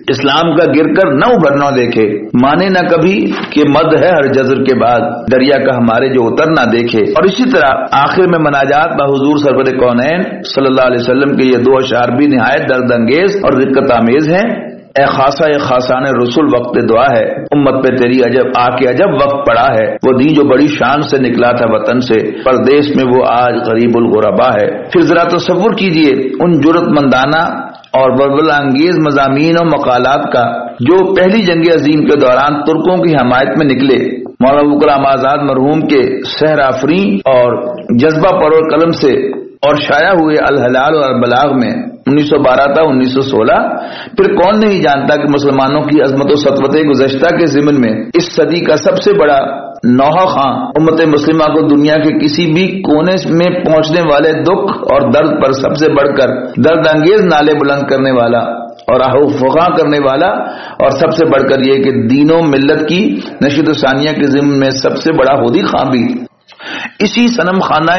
اسلام کا گر کر نہ ابھرنا دیکھے، مانے نہ کبھی کہ مد ہے ہر جزر کے بعد دریا کا ہمارے جو اتر نہ دیکھے۔ اور اسی طرح آخر میں مناجات بحضور سرور کونین صلی اللہ علیہ وسلم کے یہ 2 اشعار بھی نہایت درد انگیز اور رقت آمیز ہیں۔ اے خاصا اے خاصان رسول وقت دعا ہے، امت پہ تیری عجب وقت پڑا ہے، وہ دین جو بڑی شان سے نکلا تھا وطن سے، پردیس میں وہ آج غریب الغربا ہے۔ پھر ذرا تصور کیجئے ان جرأت مندانہ اور ولولہ انگیز مضامین و مقالات کا جو پہلی جنگ عظیم کے دوران ترکوں کی حمایت میں نکلے۔ مولانا ابوالکلام آزاد مرحوم کے سحر آفریں اور جذبہ پرور قلم سے اور شائع ہوئے الحلال اور البلاغ میں 1912 تا 1916۔ پھر کون نہیں جانتا کہ مسلمانوں کی عظمت و سطوت گزشتہ کے ضمن میں اس صدی کا سب سے بڑا نوحہ خاں امت مسلمہ کو دنیا کے کسی بھی کونے میں پہنچنے والے دکھ اور درد پر سب سے بڑھ کر درد انگیز نعرے بلند کرنے والا اور آہو فغاں کرنے والا، اور سب سے بڑھ کر یہ کہ دین و ملت کی نشید و ثانیہ کے ضمن میں سب سے بڑا ہودی خاں بھی اسی صنم خانہ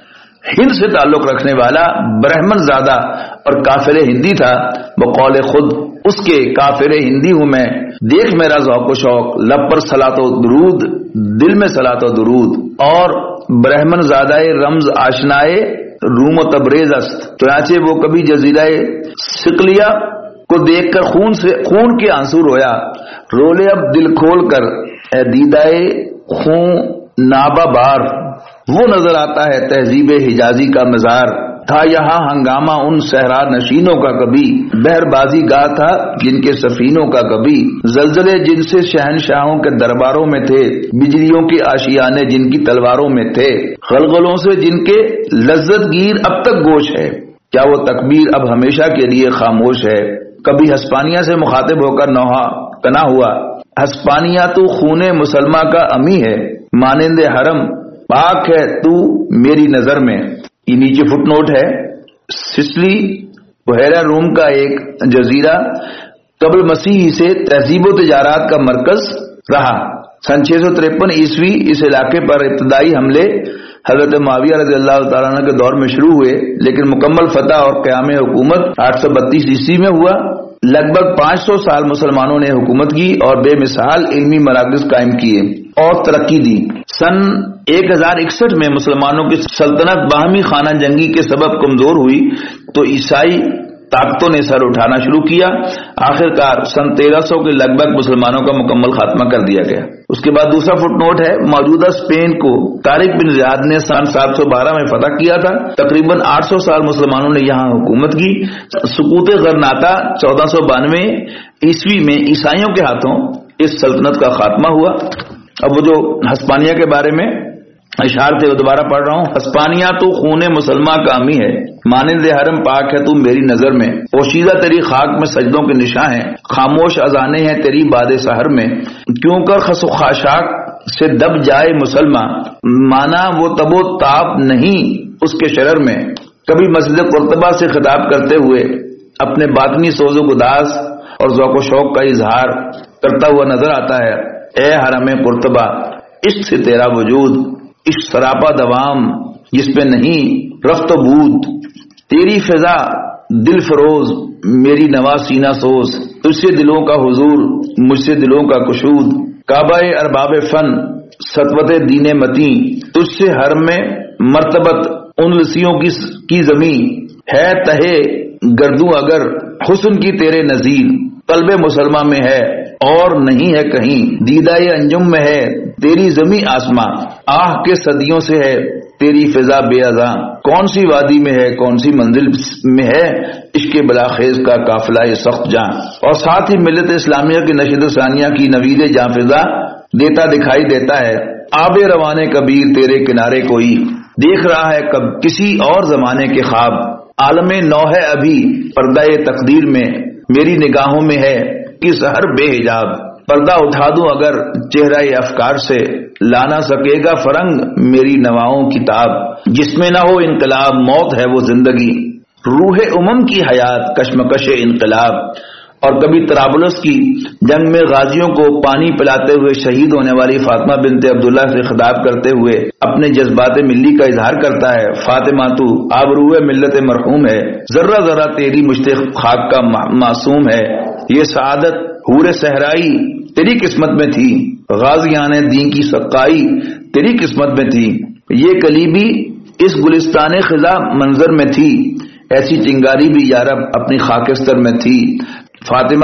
ہند سے تعلق رکھنے والا برہمن زادہ اور کافر ہندی تھا۔ بقول خود اس کے کافر ہندی ہوں میں، دیکھ میرا ذوق و شوق، لب پر صلاۃ و درود، دل میں صلاۃ و درود، اور برہمن زادہ رمز آشنائے روم و تبریز است۔ چنانچہ وہ کبھی جزیرہ سقلیہ کو دیکھ کر خون کے آنسو رویا، رولے اب دل کھول کر اے دیدائے خون نابا بار۔ وہ نظر آتا ہے تہذیب حجازی کا مزار، تھا یہاں ہنگامہ ان صحرا نشینوں کا کبھی، بہر بازی گاہ تھا جن کے سفینوں کا کبھی، زلزلے جن سے شہنشاہوں کے درباروں میں تھے، بجلیوں کے آشیانے جن کی تلواروں میں تھے، غلغلوں سے جن کے لذت گیر اب تک گوش ہے، کیا وہ تکبیر اب ہمیشہ کے لیے خاموش ہے؟ کبھی ہسپانیہ سے مخاطب ہو کر نوحہ کنا ہوا، ہسپانیہ تو خون مسلمہ کا امی ہے، مانند حرم پاک ہے تو میری نظر میں۔ یہ نیچے فٹ نوٹ ہے، سسلی بحیرہ روم کا ایک جزیرہ قبل مسیح سے تہذیب و تجارت کا مرکز رہا۔ سن 653 عیسوی اس علاقے پر ابتدائی حملے حضرت معاویہ رضی اللہ تعالیٰ عنہ کے دور میں شروع ہوئے، لیکن مکمل فتح اور قیام حکومت 832 عیسوی میں ہوا۔ لگ بھگ 500 سال مسلمانوں نے حکومت کی اور بے مثال علمی مراکز قائم کیے اور ترقی دی۔ سن 1061 میں مسلمانوں کی سلطنت باہمی خانہ جنگی کے سبب کمزور ہوئی تو عیسائی طاقتوں نے سر اٹھانا شروع کیا۔ آخر کار سن 1300 کے لگ بھگ مسلمانوں کا مکمل خاتمہ کر دیا گیا۔ اس کے بعد دوسرا فٹ نوٹ ہے، موجودہ اسپین کو طارق بن زیاد نے سن 712 میں فتح کیا تھا۔ تقریباً 800 سال مسلمانوں نے یہاں حکومت کی۔ سقوط غرناطہ 1492 عیسوی میں عیسائیوں کے ہاتھوں اس سلطنت کا خاتمہ ہوا۔ اب وہ جو ہسپانیہ کے بارے میں اشعار تھے وہ دوبارہ پڑھ رہا ہوں۔ ہسپانیہ تو خون مسلمہ کا امی ہے، مانند حرم پاک ہے تو میری نظر میں، پوشیدہ تیری خاک میں سجدوں کے نشاں ہیں، خاموش اذانے ہیں تیری باد سحر میں، کیوں کر خس و خاشاک سے دب جائے مسلمہ، مانا وہ تب و تاب نہیں اس کے شرر میں۔ کبھی مسجد قرطبہ سے خطاب کرتے ہوئے اپنے باطنی سوز و گداز اور ذوق و شوق کا اظہار کرتا ہوا نظر آتا ہے۔ اے حرم قرطبہ، عشق سے تیرا وجود، عشق سراپا دوام جس پہ نہیں رفت و بود، تیری فضا دل فروز میری نوا سینہ سوز، تجھ سے دلوں کا حضور مجھ سے دلوں کا کشود، کعبہ ارباب فن سطوت دین متیں، تجھ سے ہر میں مرتبت ان لسیوں کی زمین، ہے تہے گردوں اگر حسن کی تیرے نظیر، قلب مسلمہ میں ہے اور نہیں ہے کہیں، دیدہ انجم میں ہے تیری زمیں آسماں، آہ کے صدیوں سے ہے تیری فضا بے اذاں، کون سی وادی میں ہے کون سی منزل میں ہے عشق بلاخیز کا قافلہ سخت جاں۔ اور ساتھ ہی ملت اسلامیہ کی نشید و ثانیہ کی نوید جاں فضا دیتا دکھائی دیتا ہے۔ آب روانے کبیر تیرے کنارے کوئی دیکھ رہا ہے کب کسی اور زمانے کے خواب، عالم نو ہے ابھی پردہ تقدیر میں، میری نگاہوں میں ہے کہ سحر بے حجاب، پردہ اٹھا دوں اگر چہرہ افکار سے، لانا سکے گا فرنگ میری نواؤں کتاب، جس میں نہ ہو انقلاب موت ہے وہ زندگی، روح امم کی حیات کشمکش انقلاب، اور کبھی طرابلس کی جنگ میں غازیوں کو پانی پلاتے ہوئے شہید ہونے والی فاطمہ بنت عبداللہ سے خطاب کرتے ہوئے اپنے جذبات ملی کا اظہار کرتا ہے، فاطمہ تو آبروئے ملت مرحوم ہے، ذرہ ذرہ تیری مشت خاک کا معصوم ہے، یہ سعادت حور صحرائی تیری قسمت میں تھی، غازیان دین کی سقائی تیری قسمت میں تھی، یہ کلی بھی اس گلستان خزاں منظر میں تھی، ایسی چنگاری بھی یارب اپنی خاکستر میں تھی۔ فاطمہ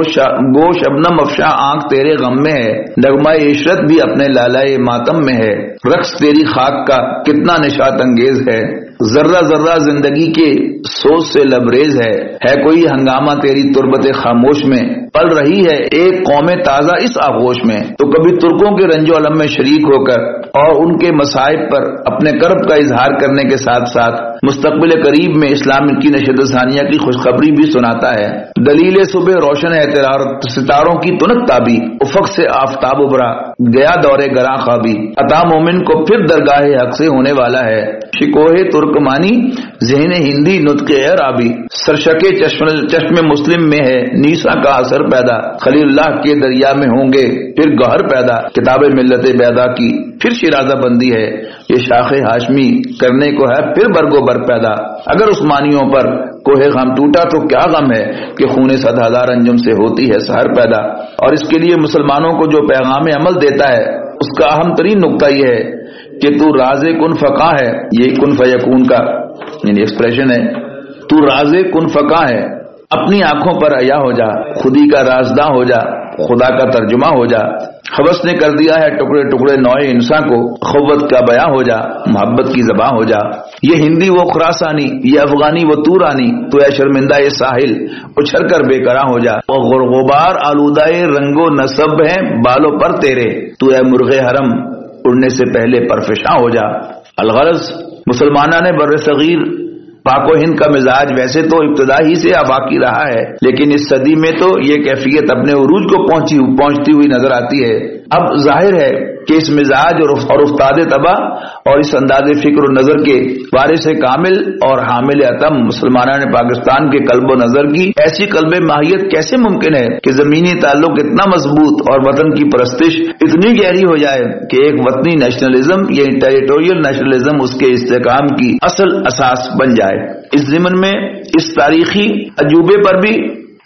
گوش ابنم افشا آنکھ تیرے غم میں ہے، نغمہ عشرت بھی اپنے لالائے ماتم میں ہے، رقص تیری خاک کا کتنا نشاط انگیز ہے، ذرہ ذرہ زندگی کے سوز سے لبریز ہے کوئی ہنگامہ تیری تربت خاموش میں، پل رہی ہے ایک قوم تازہ اس آغوش میں۔ تو کبھی ترکوں کے رنج و علم میں شریک ہو کر اور ان کے مصائب پر اپنے کرب کا اظہار کرنے کے ساتھ ساتھ مستقبل قریب میں اسلام کی نشت ثانیہ کی خوشخبری بھی سناتا ہے۔ دلیل صبح روشن ہے ستاروں کی تنک تابی، افق سے آفتاب ابھرا گیا دور گراں خوابی، عطا مومن کو پھر درگاہ حق سے ہونے والا ہے، شکوہ ترکمانی ذہن ہندی نطق عربی، سرشکے چشم مسلم میں ہے نیسا کا اثر پیدا، خلیل اللہ کے دریا میں ہوں گے پھر گوہر پیدا، کتاب ملت بیدا کی پھر شیرازہ بندی ہے، یہ شاخ ہاشمی کرنے کو ہے پھر برگو بر پیدا، اگر عثمانیوں پر کوہ غم ٹوٹا تو کیا غم ہے کہ خون 100,000 انجم سے ہوتی ہے سحر پیدا۔ اور اس کے لیے مسلمانوں کو جو پیغام عمل دیتا ہے اس کا اہم ترین نقطہ یہ ہے کہ تو راز کن فقا ہے، یہ کن فیکون کا یعنی ایکسپریشن ہے، تو راز کن فقا ہے، اپنی آنکھوں پر عیا ہو جا، خودی کا رازداں ہو جا، خدا کا ترجمہ ہو جا، حوث نے کر دیا ہے ٹکڑے ٹکڑے نوع انسان کو، قوت کا بیاں ہو جا، محبت کی زباں ہو جا، یہ ہندی وہ خراسانی، یہ افغانی وہ تورانی، تو اے شرمندہ یہ ساحل اچھل کر بے قرار ہو جا، اور غبار آلودہ رنگ و نصب ہیں بالوں پر تیرے، تو اے مرغ حرم اڑنے سے پہلے پرفشاں ہو جا۔ الغرض مسلمانہ نے بر صغیر پاک و ہند کا مزاج ویسے تو ابتدا ہی سے باقی رہا ہے، لیکن اس صدی میں تو یہ کیفیت اپنے عروج کو پہنچتی ہوئی نظر آتی ہے۔ اب ظاہر ہے کہ اس مزاج اور استاد طبع اور اس انداز فکر و نظر کے وارث کامل اور حامل اتم مسلمانان پاکستان کے قلب و نظر کی ایسی قلب ماہیت کیسے ممکن ہے کہ زمینی تعلق اتنا مضبوط اور وطن کی پرستش اتنی گہری ہو جائے کہ ایک وطنی نیشنلزم یا ٹیریٹوریل نیشنلزم اس کے استحکام کی اصل اساس بن جائے۔ اس ضمن میں اس تاریخی عجوبے پر بھی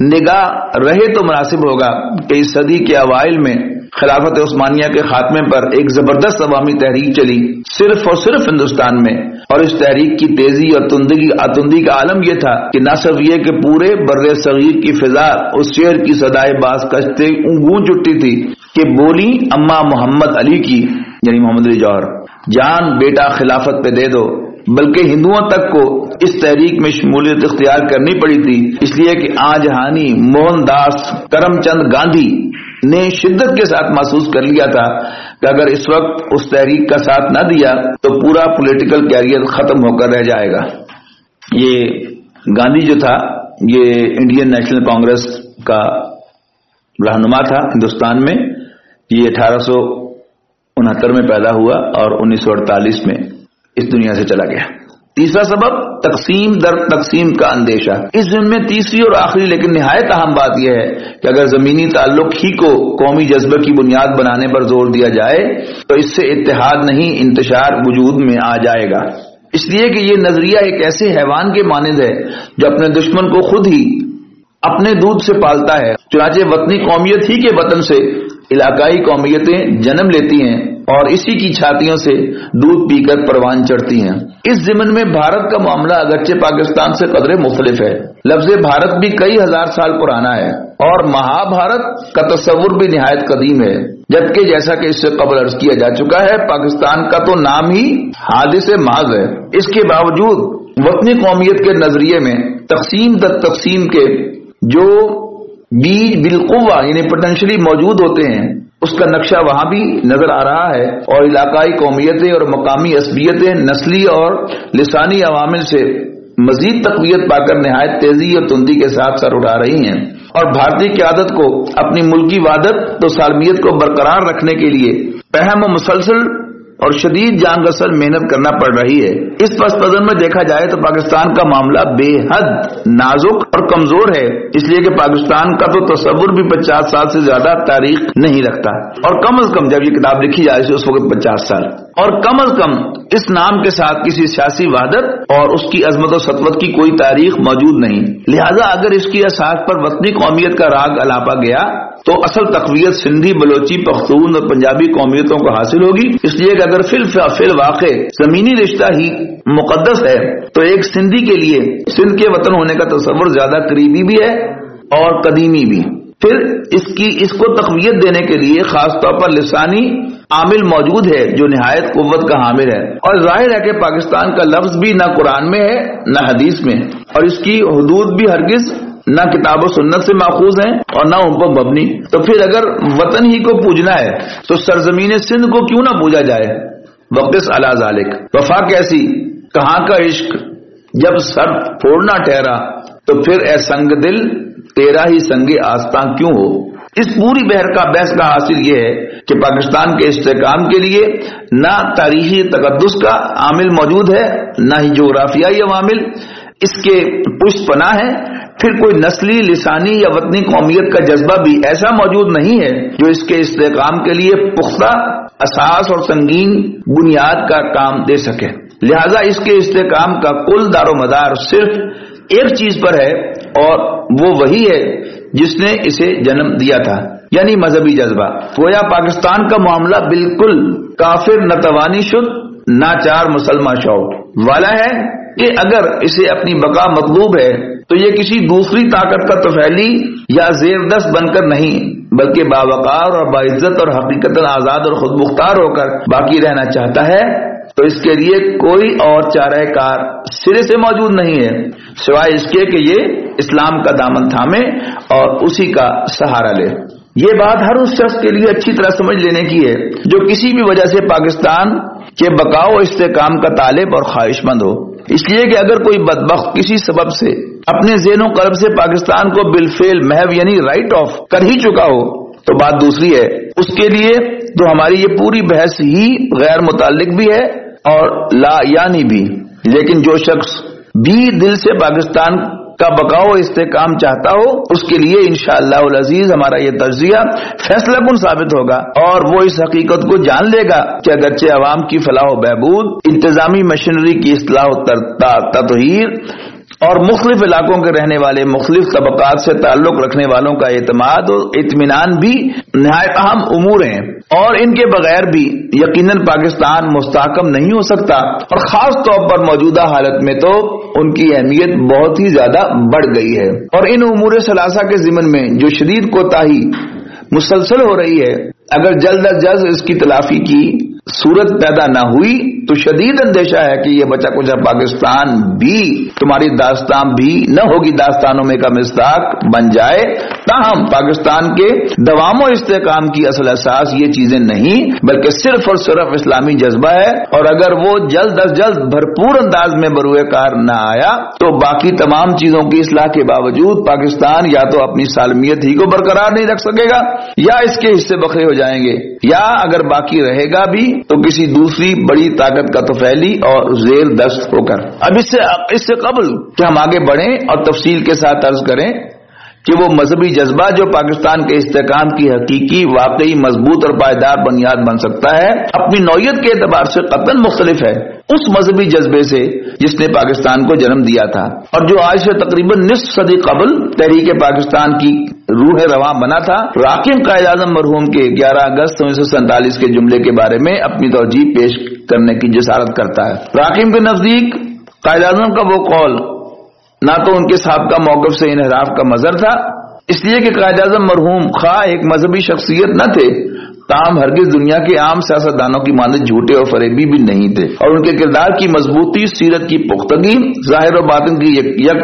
نگاہ رہے تو مناسب ہوگا کہ اس صدی کے اوائل میں خلافت عثمانیہ کے خاتمے پر ایک زبردست عوامی تحریک چلی صرف اور صرف ہندوستان میں، اور اس تحریک کی تیزی اور تندی کا عالم یہ تھا کہ نہ صرف یہ کہ پورے بر صغیر کی فضا اس شعر کی صدائے باز کشتے گونج اٹھی تھی کہ بولی اماں محمد علی کی یعنی محمد علی جوہر، جان بیٹا خلافت پہ دے دو، بلکہ ہندوؤں تک کو اس تحریک میں شمولیت اختیار کرنی پڑی تھی، اس لیے کہ آجہانی موہن داس کرم چند گاندھی نے شدت کے ساتھ محسوس کر لیا تھا کہ اگر اس وقت اس تحریک کا ساتھ نہ دیا تو پورا پولیٹیکل کیریئر ختم ہو کر رہ جائے گا۔ یہ گاندھی جو تھا یہ انڈین نیشنل کانگریس کا رہنما تھا ہندوستان میں، یہ 1869 میں پیدا ہوا اور 1948 میں اس دنیا سے چلا گیا۔ تیسرا سبب تقسیم در تقسیم کا اندیشہ۔ اس ضمن میں تیسری اور آخری لیکن نہایت اہم بات یہ ہے کہ اگر زمینی تعلق ہی کو قومی جذبہ کی بنیاد بنانے پر زور دیا جائے تو اس سے اتحاد نہیں انتشار وجود میں آ جائے گا، اس لیے کہ یہ نظریہ ایک ایسے حیوان کے مانند ہے جو اپنے دشمن کو خود ہی اپنے دودھ سے پالتا ہے۔ چنانچہ وطنی قومیت ہی کے وطن سے علاقائی قومیتیں جنم لیتی ہیں اور اسی کی چھاتیوں سے دودھ پی کر پروان چڑھتی ہیں۔ اس ضمن میں بھارت کا معاملہ اگرچہ پاکستان سے قدرے مختلف ہے، لفظ بھارت بھی کئی ہزار سال پرانا ہے اور مہا بھارت کا تصور بھی نہایت قدیم ہے، جبکہ جیسا کہ اس سے قبل عرض کیا جا چکا ہے پاکستان کا تو نام ہی حادث محض ہے۔ اس کے باوجود وطنی قومیت کے نظریے میں تقسیم در تقسیم کے جو بیج بالقوہ یعنی پوٹینشلی موجود ہوتے ہیں اس کا نقشہ وہاں بھی نظر آ رہا ہے، اور علاقائی قومیتیں اور مقامی عصبیتیں نسلی اور لسانی عوامل سے مزید تقویت پا کر نہایت تیزی اور تندی کے ساتھ سر اٹھا رہی ہیں، اور بھارتی قیادت کو اپنی ملکی وحدت تو سالمیت کو برقرار رکھنے کے لیے اہم و مسلسل اور شدید جان گسر محنت کرنا پڑ رہی ہے۔ اس پس منظر میں دیکھا جائے تو پاکستان کا معاملہ بے حد نازک اور کمزور ہے، اس لیے کہ پاکستان کا تو تصور بھی 50 سال سے زیادہ تاریخ نہیں رکھتا، اور کم از کم جب یہ کتاب لکھی جائے اس وقت 50 سال، اور کم از کم اس نام کے ساتھ کسی سیاسی وحدت اور اس کی عظمت و سطوت کی کوئی تاریخ موجود نہیں۔ لہذا اگر اس کی اساس پر وطنی قومیت کا راگ الاپا گیا تو اصل تقویت سندھی، بلوچی، پختون اور پنجابی قومیتوں کو حاصل ہوگی، اس لیے کہ اگر فی الواقع زمینی رشتہ ہی مقدس ہے تو ایک سندھی کے لیے سندھ کے وطن ہونے کا تصور زیادہ قریبی بھی ہے اور قدیمی بھی۔ پھر اس کو تقویت دینے کے لیے خاص طور پر لسانی عامل موجود ہے جو نہایت قوت کا حامل ہے، اور ظاہر ہے کہ پاکستان کا لفظ بھی نہ قرآن میں ہے نہ حدیث میں، اور اس کی حدود بھی ہرگز نہ کتاب و سنت سے ماخوذ ہیں اور نہ ان پر مبنی۔ تو پھر اگر وطن ہی کو پوجنا ہے تو سرزمین سندھ کو کیوں نہ پوجا جائے؟ وقت علی ذالک، وفا کیسی، کہاں کا عشق، جب سر پھوڑنا ٹھہرا تو پھر اے سنگ دل تیرا ہی سنگ آستاں کیوں ہو۔ اس پوری بحث کا حاصل یہ ہے کہ پاکستان کے استحکام کے لیے نہ تاریخی تقدس کا عامل موجود ہے، نہ ہی جغرافیائی عوامل اس کے پشت پناہ ہے، پھر کوئی نسلی، لسانی یا وطنی قومیت کا جذبہ بھی ایسا موجود نہیں ہے جو اس کے استحکام کے لیے پختہ اساس اور سنگین بنیاد کا کام دے سکے۔ لہذا اس کے استحکام کا کل دار و مدار صرف ایک چیز پر ہے، اور وہ وہی ہے جس نے اسے جنم دیا تھا، یعنی مذہبی جذبہ۔ گویا پاکستان کا معاملہ بالکل کافر نتوانی شد ناچار مسلمان شوق والا ہے کہ اگر اسے اپنی بقا مطلوب ہے تو یہ کسی دوسری طاقت کا تفعیلی یا زیر دست بن کر نہیں بلکہ باوقار اور باعزت اور حقیقتاً آزاد اور خود مختار ہو کر باقی رہنا چاہتا ہے، تو اس کے لیے کوئی اور چارہ کار سرے سے موجود نہیں ہے سوائے اس کے کہ یہ اسلام کا دامن تھامے اور اسی کا سہارا لے۔ یہ بات ہر اس شخص کے لیے اچھی طرح سمجھ لینے کی ہے جو کسی بھی وجہ سے پاکستان کے بقاء و استحکام کا طالب اور خواہش مند ہو، اس لیے کہ اگر کوئی بدبخت کسی سبب سے اپنے ذہن و قلب سے پاکستان کو بالفعل محو یعنی رائٹ آف کر ہی چکا ہو تو بات دوسری ہے، اس کے لیے تو ہماری یہ پوری بحث ہی غیر متعلق بھی ہے اور لا یعنی بھی۔ لیکن جو شخص بھی دل سے پاکستان کا بقاء و استحکام چاہتا ہو اس کے لیے انشاءاللہ العزیز ہمارا یہ تجزیہ فیصلہ کن ثابت ہوگا، اور وہ اس حقیقت کو جان لے گا کہ اگرچہ عوام کی فلاح و بہبود، انتظامی مشینری کی اصلاح و تطہیر اور مختلف علاقوں کے رہنے والے مختلف طبقات سے تعلق رکھنے والوں کا اعتماد اور اطمینان بھی نہایت اہم امور ہیں، اور ان کے بغیر بھی یقیناً پاکستان مستحکم نہیں ہو سکتا، اور خاص طور پر موجودہ حالت میں تو ان کی اہمیت بہت ہی زیادہ بڑھ گئی ہے۔ اور ان امور ثلاثہ کے ضمن میں جو شدید کوتاہی مسلسل ہو رہی ہے، اگر جلد از جلد اس کی تلافی کی صورت پیدا نہ ہوئی تو شدید اندیشہ ہے کہ یہ بچا کچا پاکستان بھی تمہاری داستان بھی نہ ہوگی داستانوں میں کا مصداق بن جائے۔ تاہم پاکستان کے دوام و استحکام کی اصل اساس یہ چیزیں نہیں بلکہ صرف اور صرف اسلامی جذبہ ہے، اور اگر وہ جلد از جلد بھرپور انداز میں بروئے کار نہ آیا تو باقی تمام چیزوں کی اصلاح کے باوجود پاکستان یا تو اپنی سالمیت ہی کو برقرار نہیں رکھ سکے گا یا اس کے حصے بکھرے ہو جائیں گے، یا اگر باقی رہے گا بھی تو کسی دوسری بڑی طاقت کا تفعیلی اور زیر دست ہو کر۔ اب اس سے قبل کہ ہم آگے بڑھیں اور تفصیل کے ساتھ عرض کریں کہ وہ مذہبی جذبہ جو پاکستان کے استحکام کی حقیقی واقعی مضبوط اور پائیدار بنیاد بن سکتا ہے اپنی نوعیت کے اعتبار سے قطعاً مختلف ہے اس مذہبی جذبے سے جس نے پاکستان کو جنم دیا تھا، اور جو آج سے تقریباً نصف صدی قبل تحریک پاکستان کی روح رواں بنا تھا۔ راکم قائد اعظم مرحوم کے 11 اگست 1947 کے جملے کے بارے میں اپنی توجیہ پیش کرنے کی جسارت کرتا ہے۔ راکم کے نزدیک قائد اعظم کا وہ قول نہ تو ان کے سابقہ موقف سے انحراف کا مظہر تھا، اس لیے کہ قائد اعظم مرحوم خواہ ایک مذہبی شخصیت نہ تھے، تاہم ہرگز دنیا کے عام سیاستدانوں کی مانند جھوٹے اور فریبی بھی نہیں تھے، اور ان کے کردار کی مضبوطی، سیرت کی پختگی، ظاہر و باطن کی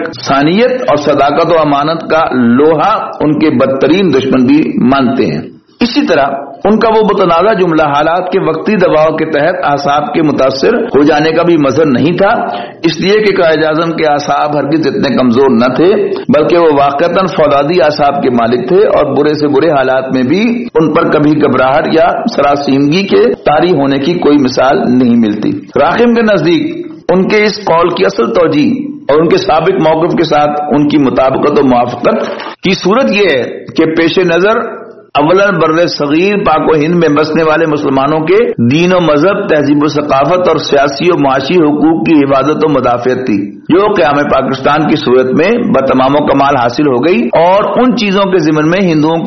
یکسانیت اور صداقت و امانت کا لوہا ان کے بدترین دشمن بھی مانتے ہیں۔ اسی طرح ان کا وہ متنازع جملہ حالات کے وقتی دباؤ کے تحت اعصاب کے متاثر ہو جانے کا بھی مظہر نہیں تھا، اس لیے کہ قائد اعظم کے اعصاب ہرگز اتنے کمزور نہ تھے، بلکہ وہ واقعتاً فولادی اعصاب کے مالک تھے، اور برے سے برے حالات میں بھی ان پر کبھی گھبراہٹ یا سراسیمگی کے طاری ہونے کی کوئی مثال نہیں ملتی۔ راغب کے نزدیک ان کے اس قول کی اصل توجیہ اور ان کے سابق موقف کے ساتھ ان کی مطابقت و موافقت کی صورت یہ ہے کہ پیش نظر اولاً بر صغیر پاک و ہند میں بسنے والے مسلمانوں کے دین و مذہب، تہذیب و ثقافت اور سیاسی و معاشی حقوق کی حفاظت و مدافعت تھی، جو قیام پاکستان کی صورت میں بتمام و کمال حاصل ہو گئی، اور ان چیزوں کے ضمن میں ہندوؤں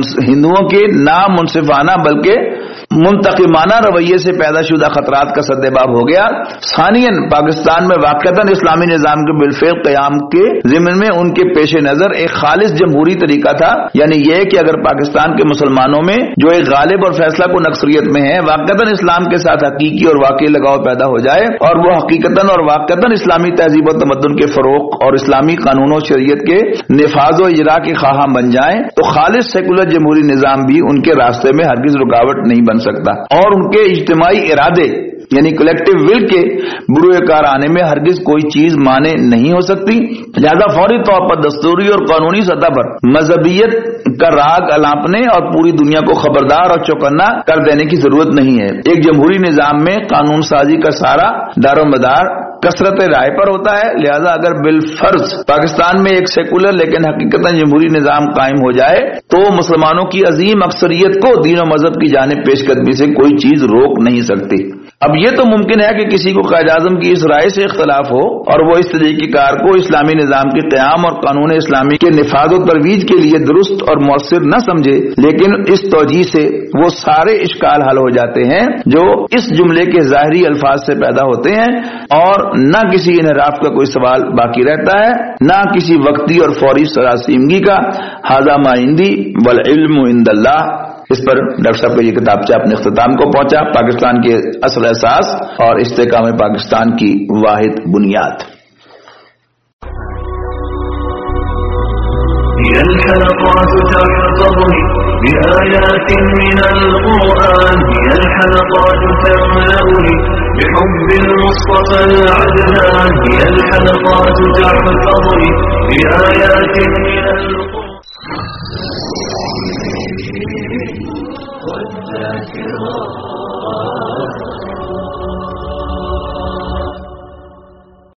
کے نامنصفانہ بلکہ منتقمانہ رویے سے پیدا شدہ خطرات کا سدباب ہو گیا۔ ثانیاً پاکستان میں واقعتاً اسلامی نظام کے بالفعل قیام کے ضمن میں ان کے پیش نظر ایک خالص جمہوری طریقہ تھا، یعنی یہ کہ اگر پاکستان کے مسلمانوں میں جو ایک غالب اور فیصلہ کن اکثریت میں ہے واقعتاً اسلام کے ساتھ حقیقی اور واقعی لگاؤ پیدا ہو جائے، اور وہ حقیقتاً اور واقعتاً اسلامی تہذیب و تمدن کے فروغ اور اسلامی قانون و شریعت کے نفاذ و اجرا کے خواہاں بن جائیں، تو خالص سیکولر جمہوری نظام بھی ان کے راستے میں ہرگز رکاوٹ نہیں بن سکتا، اور ان کے اجتماعی ارادے یعنی کلیکٹو ول کے بروئے کار آنے میں ہرگز کوئی چیز مانے نہیں ہو سکتی۔ لہذا فوری طور پر دستوری اور قانونی سطح پر مذہبیت کا راگ الاپنے اور پوری دنیا کو خبردار اور چوکنا کر دینے کی ضرورت نہیں ہے۔ ایک جمہوری نظام میں قانون سازی کا سارا دار و مدار کثرت رائے پر ہوتا ہے، لہذا اگر بالفرض پاکستان میں ایک سیکولر لیکن حقیقتاً جمہوری نظام قائم ہو جائے تو مسلمانوں کی عظیم اکثریت کو دین و مذہب کی جانب پیش قدمی سے کوئی چیز روک نہیں سکتی۔ اب یہ تو ممکن ہے کہ کسی کو قائد اعظم کی اس رائے سے اختلاف ہو اور وہ اس طریقہ کار کو اسلامی نظام کے قیام اور قانون اسلامی کے نفاذ و ترویج کے لیے درست اور مؤثر نہ سمجھے، لیکن اس توجیہ سے وہ سارے اشکال حل ہو جاتے ہیں جو اس جملے کے ظاہری الفاظ سے پیدا ہوتے ہیں، اور نہ کسی انحراف کا کوئی سوال باقی رہتا ہے، نہ کسی وقتی اور فوری سراسیمگی کا۔ ھذا ما عندی والعلم عند اللہ۔ اس پر ڈاکٹر صاحب کا یہ کتابچہ اپنے اختتام کو پہنچا، پاکستان کے اصل احساس اور استحکام پاکستان کی واحد بنیاد۔ الحلقات تحفظني بآيات من القرآن، هي الحلقات تملأني بحب المصطفى العدنان، هي الحلقات تحفظني بآيات من القرآن والذاكرات